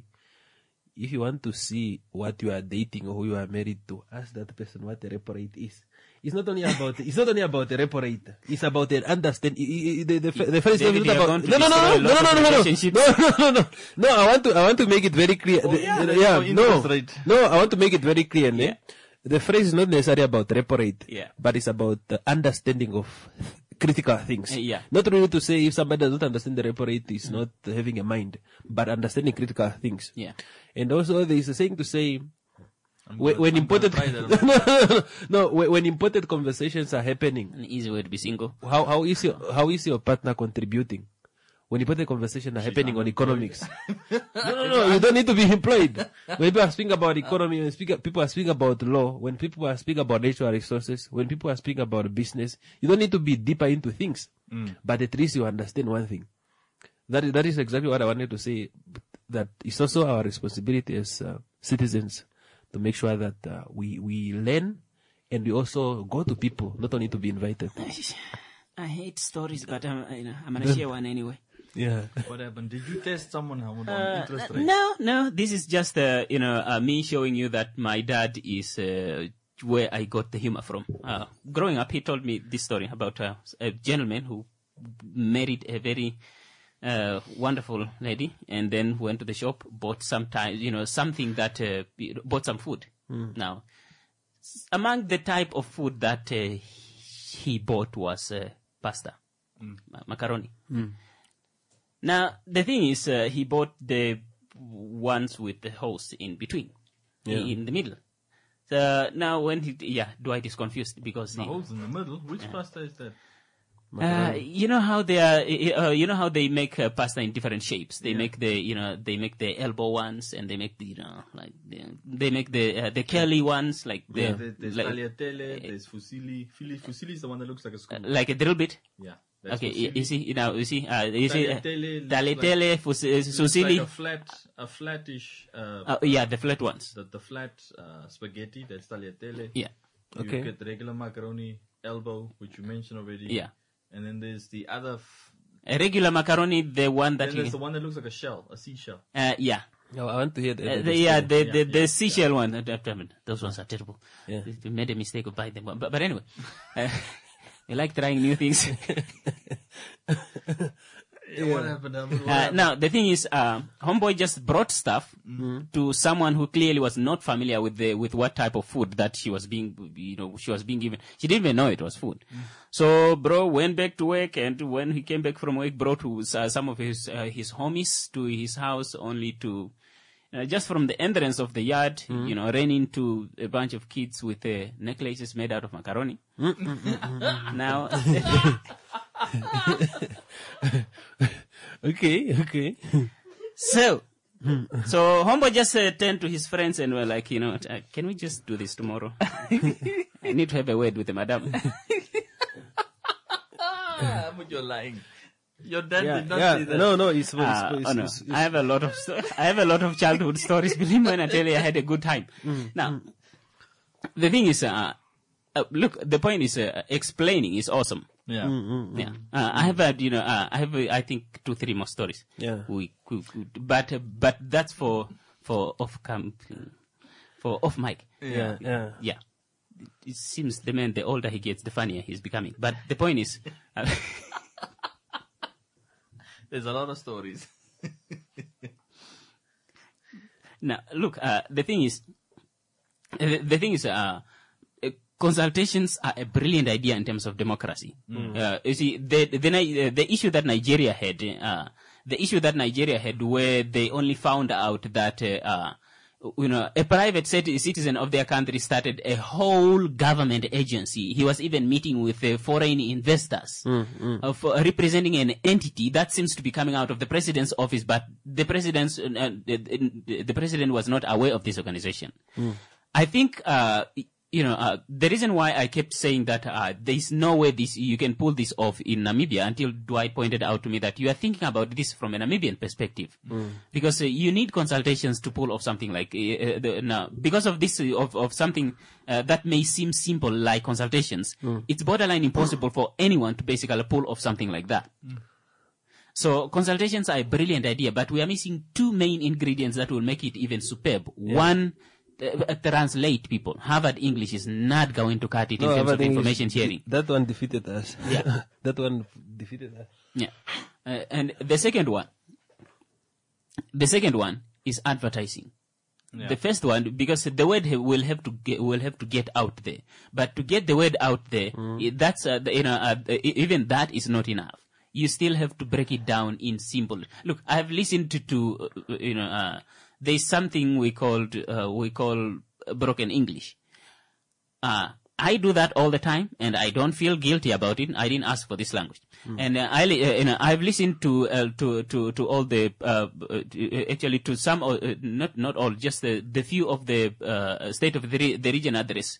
if you want to see what you are dating or who you are married to, ask that person what the repo rate is. It's not only about it's not only about the repo rate. It's about the understand. i- i- The the, the first David, is not they are about going to no no no destroy no no lots no of no no no relationships. no no no no no. I want to I want to make it very clear. The- yeah, the- there's yeah no no interest rate. no. I want to make it very clear. ne? Yeah. The phrase is not necessarily about repo rate, Yeah. but it's about the understanding of critical things. Uh, yeah. Not really to say if somebody does not understand the repo rate is not having a mind, but understanding critical things. Yeah. And also there is a saying to say, I'm when, gonna- when I'm important, gonna try no, that. no, no, no, no, when, when important conversations are happening, An easy way to be single. how, how is your, how is your partner contributing? When important conversations are happening on economics. no, no, no, you don't need to be employed. When people are speaking about economy, when speak, people are speaking about law, when people are speaking about natural resources, when people are speaking about business, you don't need to be deeper into things. But at least you understand one thing. That is, that is exactly what I wanted to say. That it's also our responsibility as uh, citizens to make sure that uh, we, we learn and we also go to people, not only to be invited. I hate stories, but I'm, you know, I'm gonna share one anyway. Yeah. What happened? Did you test someone how on Uh, interest uh, rate? no, no. This is just, uh, you know, uh, me showing you that my dad is uh, where I got the humor from. Uh, growing up, he told me this story about uh, a gentleman who married a very uh, wonderful lady, and then went to the shop, bought some time, you know, something that uh, bought some food. Now, s- among the type of food that uh, he bought was uh, pasta, ma- macaroni. Now, the thing is, uh, he bought the ones with the holes in between, Yeah. in the middle. So now when he, yeah, Dwight is confused because The he, holes in the middle. Which pasta is that? uh, you know how they are, uh, you know how they make uh, pasta in different shapes. They make the, you know, they make the elbow ones, and they make the, you know, like the, they make the uh, the curly ones, like the, Yeah. There- There's like, tagliatelle, there's fusilli. Fili- Fusilli is the one that looks like a spoon. like a drill bit. yeah. That's Okay, you, fusilli. you see now, you see, uh, you see, uh, Tagliatelle looks tagliatelle, like- fus- uh, It's like fusilli. a flat, a flattish. Uh, Uh, yeah, the flat ones. the, the flat uh, spaghetti. That's tagliatelle. Yeah. You Okay. get regular macaroni, elbow, which you mentioned already. Yeah. And then there's the other. F- A regular macaroni, the one that then you, there's the one that looks like a shell, a seashell. uh, yeah. No, I want to hear the, Uh, end of the, the yeah, story. the, Yeah, the, the yeah, seashell one. uh, I mean, those ones are terrible. Yeah. We made a mistake of buying them. But, but anyway, uh, we like trying new things. What happened? Um, what Uh, happened? now, the thing is, uh, Homeboy just brought stuff to someone who clearly was not familiar with the, with what type of food that she was being, you know, she was being given. She didn't even know it was food. So, bro went back to work, and when he came back from work, brought to, uh, some of his, uh, his homies to his house, only to, uh, just from the entrance of the yard, you know, ran into a bunch of kids with uh, necklaces made out of macaroni. Now, Okay, okay. So, so Hombo just uh, turned to his friends and were like, you know, uh, can we just do this tomorrow? I need to have a word with the madam. Ah, but you're lying. Your dad Yeah, did not yeah. say that. No, no, it's, it's, Uh, it's, oh no. it's, it's, I have a lot of sto- I have a lot of childhood stories. Believe me when I tell you, I had a good time. Mm. Now, the thing is, uh, uh, look, the point is, uh, explaining is awesome. Yeah. Yeah, uh, I have had, you know, uh, I have, uh, I think, two, three more stories. Yeah. We, we, we but, uh, but that's for, for off cam, for off mic. yeah, yeah. Yeah. It seems the man, the older he gets, the funnier he's becoming. But the point is, uh, There's a lot of stories. now, look, uh, the thing is, the, the thing is, uh, uh, consultations are a brilliant idea in terms of democracy. Uh, you see, the, the, the, the issue that Nigeria had, uh, the issue that Nigeria had where they only found out that, uh, uh, you know, a private citizen of their country started a whole government agency. He was even meeting with uh, foreign investors Mm, mm. uh, for representing an entity that seems to be coming out of the president's office, but the president's, uh, the, the president was not aware of this organization. Mm. I think, uh, you know, uh, the reason why I kept saying that uh, there is no way this you can pull this off in Namibia until Dwight pointed out to me that you are thinking about this from a Namibian perspective, Mm. because uh, you need consultations to pull off something like uh, uh, the, now because of this uh, of of something uh, that may seem simple like consultations. Mm. It's borderline impossible for anyone to basically pull off something like that. Mm. So consultations are a brilliant idea, but we are missing two main ingredients that will make it even superb. Yeah. One, uh, translate people. Harvard English is not going to cut it in No, terms Harvard of English, information sharing. That one defeated us. Yeah. That one defeated us. Yeah. Uh, and the second one, the second one is advertising. Yeah. The first one, because the word ha- will have to get, will have to get out there. But to get the word out there, i- that's, uh, the, you know, uh, e- even that is not enough. You still have to break it down in simple. Look, I have listened to, to uh, you know, uh, there's something we called, uh, we call broken English. Uh, I do that all the time, and I don't feel guilty about it. I didn't ask for this language, and uh, I, li- uh, you know, I've listened to uh, to to to all the uh, uh, actually to some, uh, not not all, just the the few of the uh, state of the re- the region address.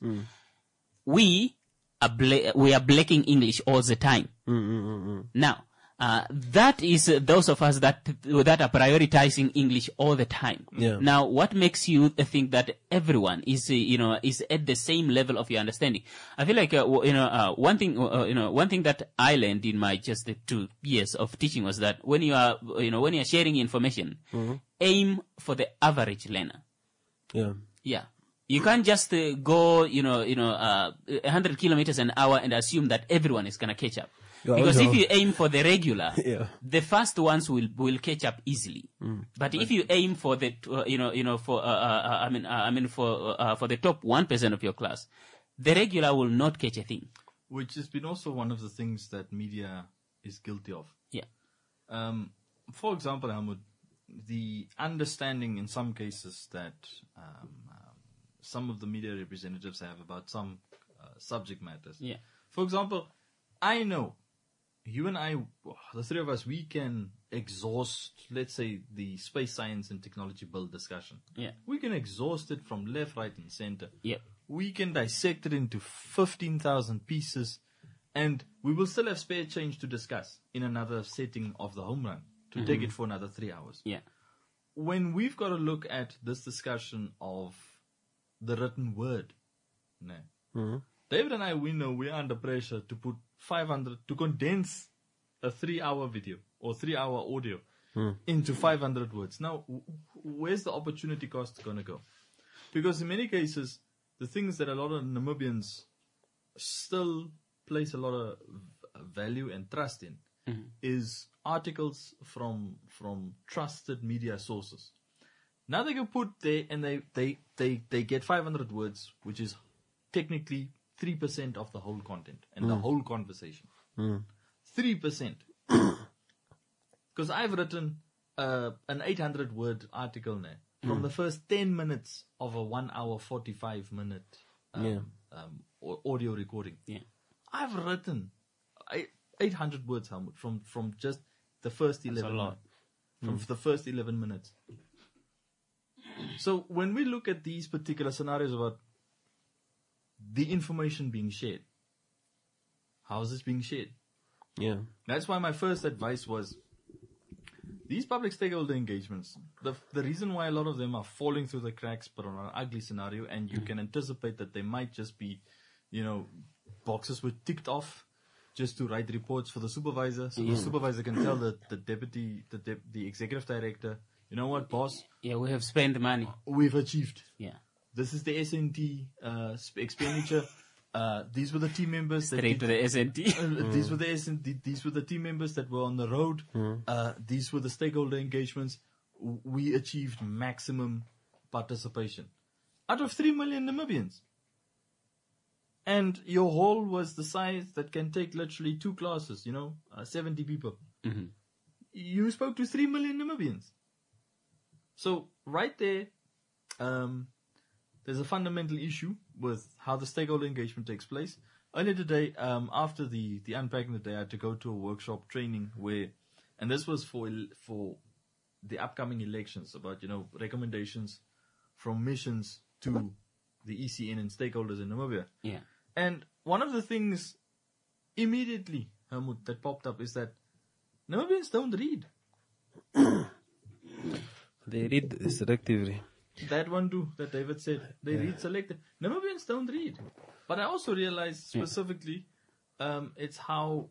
We are bla- we are blacking English all the time. Now, uh, that is uh, those of us that that are prioritizing English all the time. Yeah. Now, what makes you think that everyone is, uh, you know, is at the same level of your understanding? I feel like, uh, w- you know, uh, one thing, uh, you know, one thing that I learned in my just the two years of teaching was that when you are, you know, when you are sharing information, aim for the average learner. Yeah. Yeah. You can't just uh, go, you know, you know, uh, one hundred kilometers an hour and assume that everyone is going to catch up. Yeah, Because also- if you aim for the regular, Yeah. the first ones will will catch up easily. But if you aim for the, uh, you know, you know, for uh, uh, I mean, uh, I mean, for uh, for the top one percent of your class, the regular will not catch a thing. Which has been also one of the things that media is guilty of. Yeah. Um, for example, Helmut, the understanding in some cases that um, um, some of the media representatives have about some uh, subject matters. Yeah. For example, I know you and I, the three of us, we can exhaust, let's say, the space science and technology bill discussion. Yeah. We can exhaust it from left, right, and center. Yeah. We can dissect it into fifteen thousand pieces, and we will still have spare change to discuss in another setting of the home run to take it for another three hours. Yeah. When we've got to look at this discussion of the written word, no. David and I, we know we're under pressure to put five hundred, to condense a three hour video or three hour audio into five hundred words. Now, w- w- where's the opportunity cost going to go? Because in many cases, the things that a lot of Namibians still place a lot of v- value and trust in is articles from from trusted media sources. Now they can put there and they, they, they, they get five hundred words, which is technically three percent of the whole content and the whole conversation. three percent. Because I've written uh, an eight hundred word article now from the first ten minutes of a one hour forty-five minute um, Yeah. um, au- audio recording. Yeah. I've written I- eight hundred words, Helmut, from, from just the first eleven lot. minutes. From the first eleven minutes. So when we look at these particular scenarios about the information being shared, how is this being shared? Yeah. That's why my first advice was these public stakeholder engagements. The the reason why a lot of them are falling through the cracks, but on an ugly scenario, and you can anticipate that they might just be, you know, boxes were ticked off just to write reports for the supervisor. So the supervisor can tell the, the deputy, the de- the executive director, you know what, boss? Yeah, we have spent money. We've achieved. Yeah. This is the S N T uh, sp- expenditure. Uh, these were the team members. That Straight did, to the S N T. uh, mm. These were the S N T. These were the team members that were on the road. Mm. Uh, these were the stakeholder engagements. W- we achieved maximum participation out of three million Namibians. And your hall was the size that can take literally two classes, you know, uh, seventy people. Mm-hmm. You spoke to three million Namibians. So right there, um, there's a fundamental issue with how the stakeholder engagement takes place. Earlier today, um, after the, the unpacking the day, I had to go to a workshop training where, and this was for for the upcoming elections about, you know, recommendations from missions to the E C N and stakeholders in Namibia. Yeah. And one of the things immediately, Helmut, that popped up is that Namibians don't read. They read selectively. That one too, that David said. They yeah. read selective. Namibians don't read. But I also realized specifically, um, it's how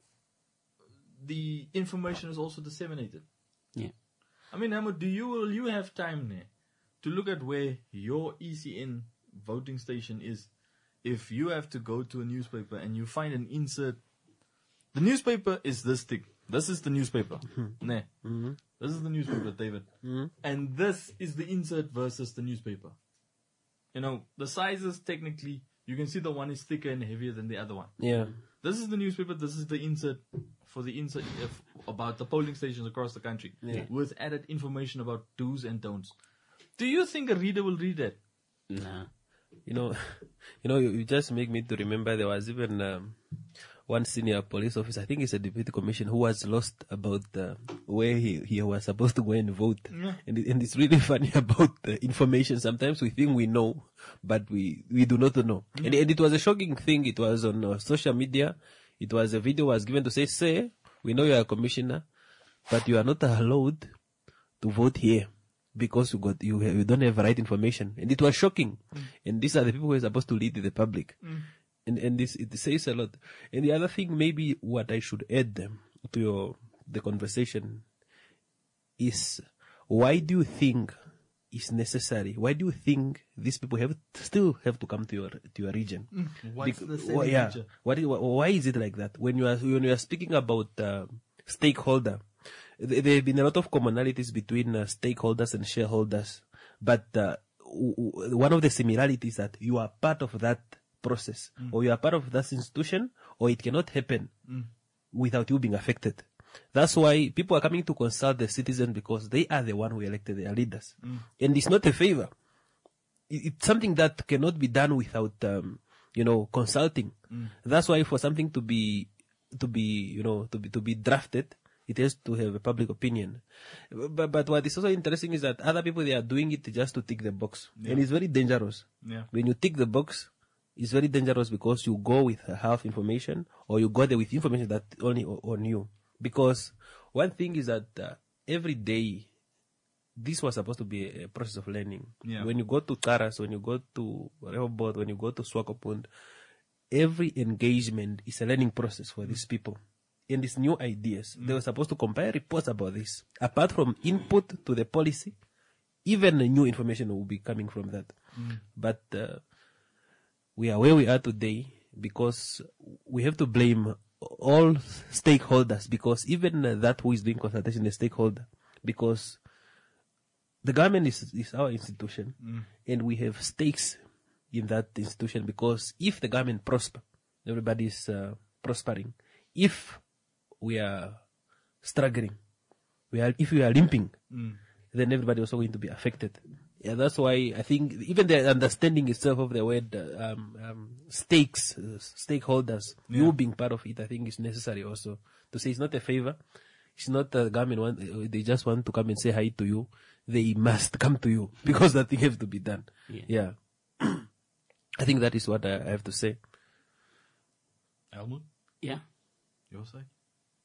the information is also disseminated. Yeah. I mean, Helmut, do you, will you have time there to look at where your E C N voting station is? If you have to go to a newspaper and you find an insert, the newspaper is this thick. This is the newspaper. Mm-hmm. Nah. Mm-hmm. This is the newspaper, David. Mm-hmm. And this is the insert versus the newspaper. You know, the sizes technically, you can see the one is thicker and heavier than the other one. Yeah. This is the newspaper. This is the insert for the insert if, about the polling stations across the country. Yeah. With added information about do's and don'ts. Do you think a reader will read that? Nah. You know, you know, you, you just make me to remember there was even um, one senior police officer, I think he's a deputy commissioner, who was lost about uh, where he, he was supposed to go and vote. Yeah. And, it, and it's really funny about the information. Sometimes we think we know, but we, we do not know. Mm-hmm. And, and it was a shocking thing. It was on uh, social media. It was a video was given to say, say, we know you are a commissioner, but you are not allowed to vote here. Because you got you, you don't have right information, and it was shocking. Mm. And these are the people who are supposed to lead the public, mm. and and this it says a lot. And the other thing, maybe what I should add um, to your the conversation is, why do you think it's necessary? Why do you think these people have still have to come to your to your region? Mm. What's Bec- the same well, yeah. nature? What is, why is it like that? When you are when you are speaking about uh, stakeholder. There have been a lot of commonalities between uh, stakeholders and shareholders, but uh, w- w- one of the similarities is that you are part of that process, mm. or you are part of that institution, or it cannot happen mm. without you being affected. That's why people are coming to consult the citizens, because they are the one who elected their leaders, mm. and it's not a favor. It, it's something that cannot be done without, um, you know, consulting. Mm. That's why for something to be, to be, you know, to be to be drafted, it has to have a public opinion. But, but what is also interesting is that other people, they are doing it just to tick the box. Yeah. And it's very dangerous. Yeah. When you tick the box, it's very dangerous, because you go with half information, or you go there with information that only on you. Because one thing is that uh, every day, this was supposed to be a, a process of learning. Yeah. When you go to Karas, when you go to Rehoboth, when you go to Swakopmund, every engagement is a learning process for these people. And these new ideas, mm. they were supposed to compile reports about this. Apart from input to the policy, even the new information will be coming from that. Mm. But uh, we are where we are today because we have to blame all stakeholders, because even uh, that who is doing consultation is a stakeholder, because the government is, is our institution, mm. and we have stakes in that institution, because if the government prosper, everybody is uh, prospering. If we are struggling, we are, if we are limping, mm. then everybody is also going to be affected. Yeah, that's why I think even the understanding itself of the word uh, um, um, stakes, uh, stakeholders, yeah. you being part of it, I think is necessary also to say it's not a favor. It's not the government want, they just want to come and say hi to you. They must come to you because that thing has to be done. Yeah. yeah. I think that is what I have to say. Helmut? Yeah. Your side?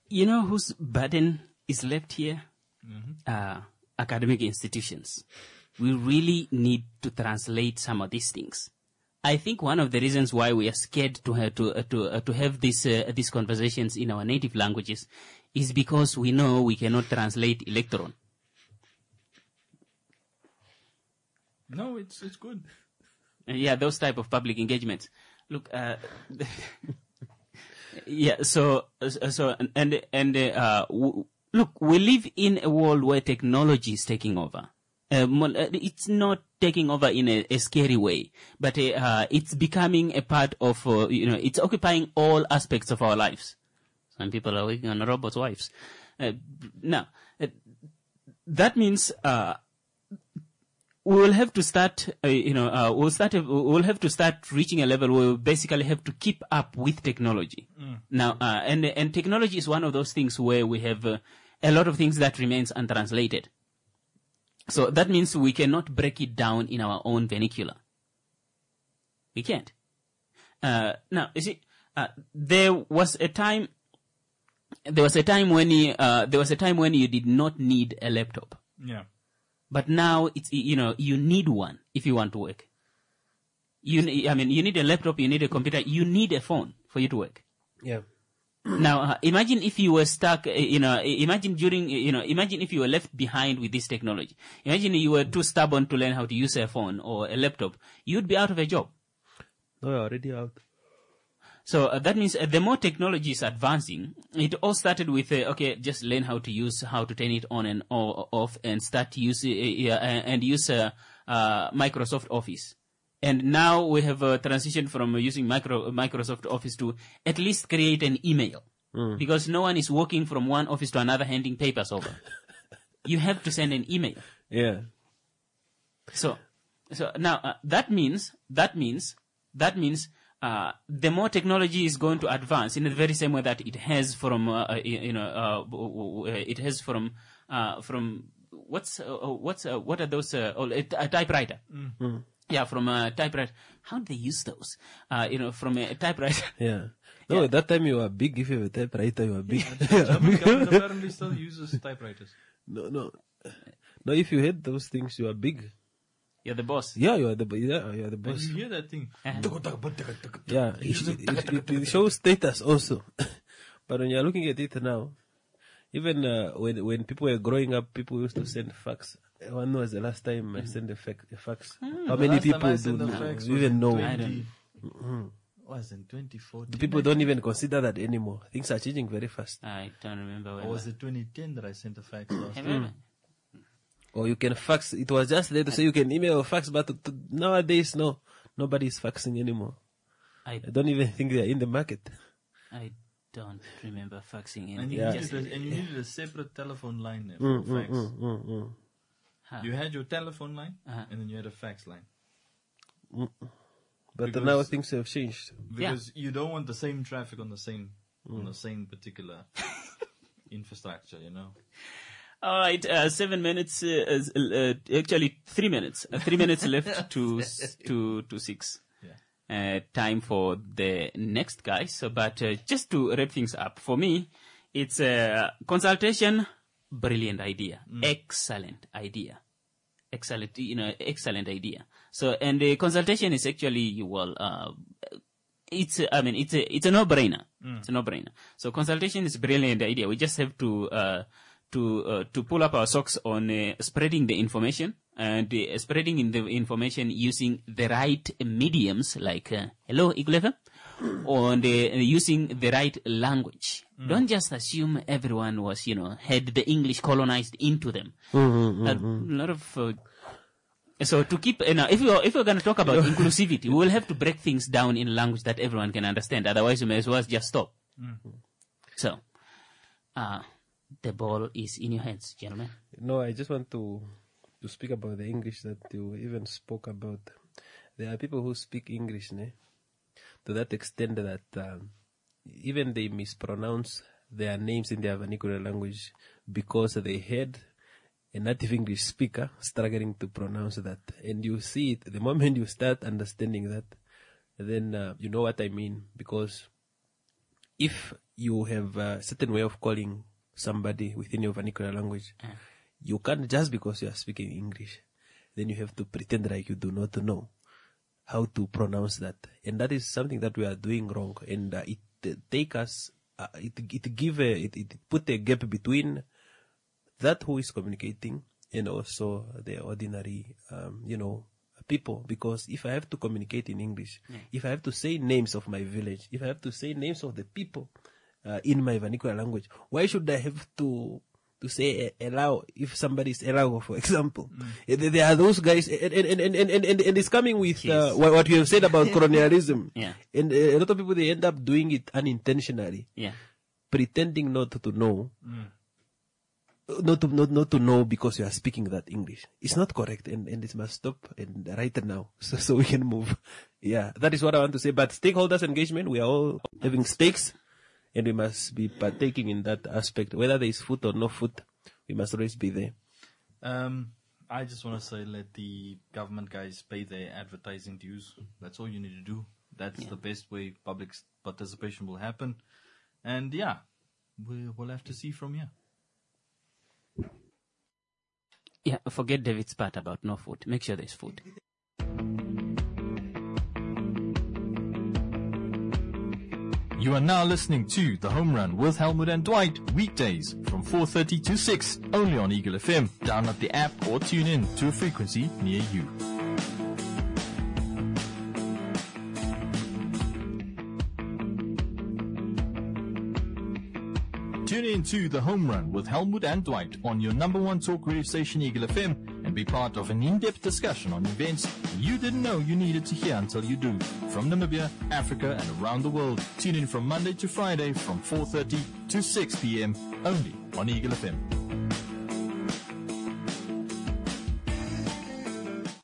You know whose burden is left here? Mm-hmm. Uh, academic institutions. We really need to translate some of these things. I think one of the reasons why we are scared to have to uh, to uh, to have these uh, these conversations in our native languages is because we know we cannot translate electron. No, it's it's good. Uh, yeah, those type of public engagements. Look, uh, yeah. So so and and uh, w- look, we live in a world where technology is taking over. Uh, it's not taking over in a, a scary way, but uh, uh, it's becoming a part of, uh, you know, it's occupying all aspects of our lives. Some people are working on robots' wives. Uh, now, uh, that means uh, we will have to start, uh, you know, uh, we'll start, we'll have to start reaching a level where we basically have to keep up with technology. Mm. Now, uh, and and technology is one of those things where we have uh, a lot of things that remains untranslated. So that means we cannot break it down in our own vernacular. We can't. Uh, now, you see, uh, there was a time, there was a time when you, uh, there was a time when you did not need a laptop. Yeah. But now it's, you know, you need one if you want to work. You, I mean, you need a laptop, you need a computer, you need a phone for you to work. Yeah. Now, uh, imagine if you were stuck, uh, you know, imagine during, you know, imagine if you were left behind with this technology. Imagine you were too stubborn to learn how to use a phone or a laptop. You'd be out of a job. No, you're already out. So uh, that means uh, the more technology is advancing, it all started with, uh, okay, just learn how to use, how to turn it on and off and start to use, uh, uh, and use uh, uh, Microsoft Office. And now we have uh, transitioned from using micro, Microsoft Office to at least create an email. Mm. Because no one is walking from one office to another handing papers over. You have to send an email. Yeah. So, so now uh, that means, that means, that means uh, the more technology is going to advance in the very same way that it has from, uh, you know, uh, it has from, uh, from, what's, uh, what's, uh, what are those, uh, a typewriter. Mm. Yeah, from a typewriter. How do they use those? Uh, you know, from a typewriter. Yeah. No, Yeah. at that time you were big. If you have a typewriter, you were big. German government apparently still uses typewriters. No, no. No, if you had those things, you are big. You're the boss. Yeah, you are the, yeah, you are the And boss. you hear that thing. Yeah, it, it, it, it shows status also. But when you're looking at it now, even uh, when when people were growing up, people used to send fax. When was the last time I sent a fax? A fax? How The many last time people I do sent a know, fax was even in know? twenty Mhm. Was in twenty fourteen. People don't even consider that anymore. Things are changing very fast. I don't remember when. Or was it twenty ten that I sent a fax last Have time? you ever- Or you can fax. It was just there to say you can email or fax, but to, to, nowadays, no. Nobody is faxing anymore. I, I don't even think they are in the market. I don't remember faxing And anything. you, Yeah. needed a, and you needed a separate telephone line there for Mm, a mm, fax. mm, mm, mm. Huh. You had your telephone line, Uh-huh. and then you had a fax line. But Because- now things have changed. Because you don't want the same traffic on the same on the same particular infrastructure, you know. All right, uh, seven minutes, uh, uh, actually three minutes, uh, three minutes left to, s- to, to six. Yeah. Uh, time for the next guy. So, but, uh, just to wrap things up, for me, it's a consultation, brilliant idea, excellent idea. Excellent, you know, excellent idea. So, and the consultation is actually, well, uh, it's, I mean, it's a, it's a no-brainer. It's a no-brainer. So consultation is a brilliant idea. We just have to, uh, to, uh, to pull up our socks on uh, spreading the information and uh, spreading in the information using the right mediums like, uh, hello, Eagle F M, and uh, using the right language. Don't just assume everyone was, you know, had the English colonized into them. Mm-hmm, A lot of, uh, so to keep, you know, if you're, if you're going to talk about inclusivity, we will have to break things down in language that everyone can understand. Otherwise, you may as well just stop. So, uh, the ball is in your hands, gentlemen. No, I just want to to speak about the English that you even spoke about. There are people who speak English, ne? To that extent that um, even they mispronounce their names in their vernacular language because they had a native English speaker struggling to pronounce that. And you see it, the moment you start understanding that, then uh, you know what I mean. Because if you have a certain way of calling somebody within your vernacular language. Uh. You can't, just because you are speaking English, then you have to pretend like you do not know how to pronounce that. And that is something that we are doing wrong. And uh, it uh, take us, uh, it, it give a, it, it put a gap between that who is communicating and also the ordinary, um, you know, people. Because if I have to communicate in English, yeah. if I have to say names of my village, if I have to say names of the people uh, in my vernacular language, why should I have to to say allow if somebody is allow, for example? Mm. There are those guys, and and and and and, and it's coming with uh, what you have said about colonialism. Yeah. And uh, a lot of people, they end up doing it unintentionally. Yeah. Pretending not to know. Mm. Not to not, not to know because you are speaking that English. It's not correct, and, and it must stop and right now, so so we can move. Yeah, that is what I want to say. But stakeholders engagement, we are all having stakes, and we must be partaking in that aspect. Whether there is food or no food, we must always be there. Um, I just want to say, let the government guys pay their advertising dues. That's all you need to do. That's yeah. the best way public participation will happen. And yeah, we, we'll have to see from here. Yeah, forget David's part about no food. Make sure there's food. You are now listening to The Home Run with Helmut and Dwight, weekdays from four thirty to six, only on Eagle F M. Download the app or tune in to a frequency near you. Tune in to The Home Run with Helmut and Dwight on your number one talk radio station, Eagle F M, and be part of an in-depth discussion on events you didn't know you needed to hear until you do. From Namibia, Africa, and around the world. Tune in from Monday to Friday from four thirty to six p.m. only on Eagle F M.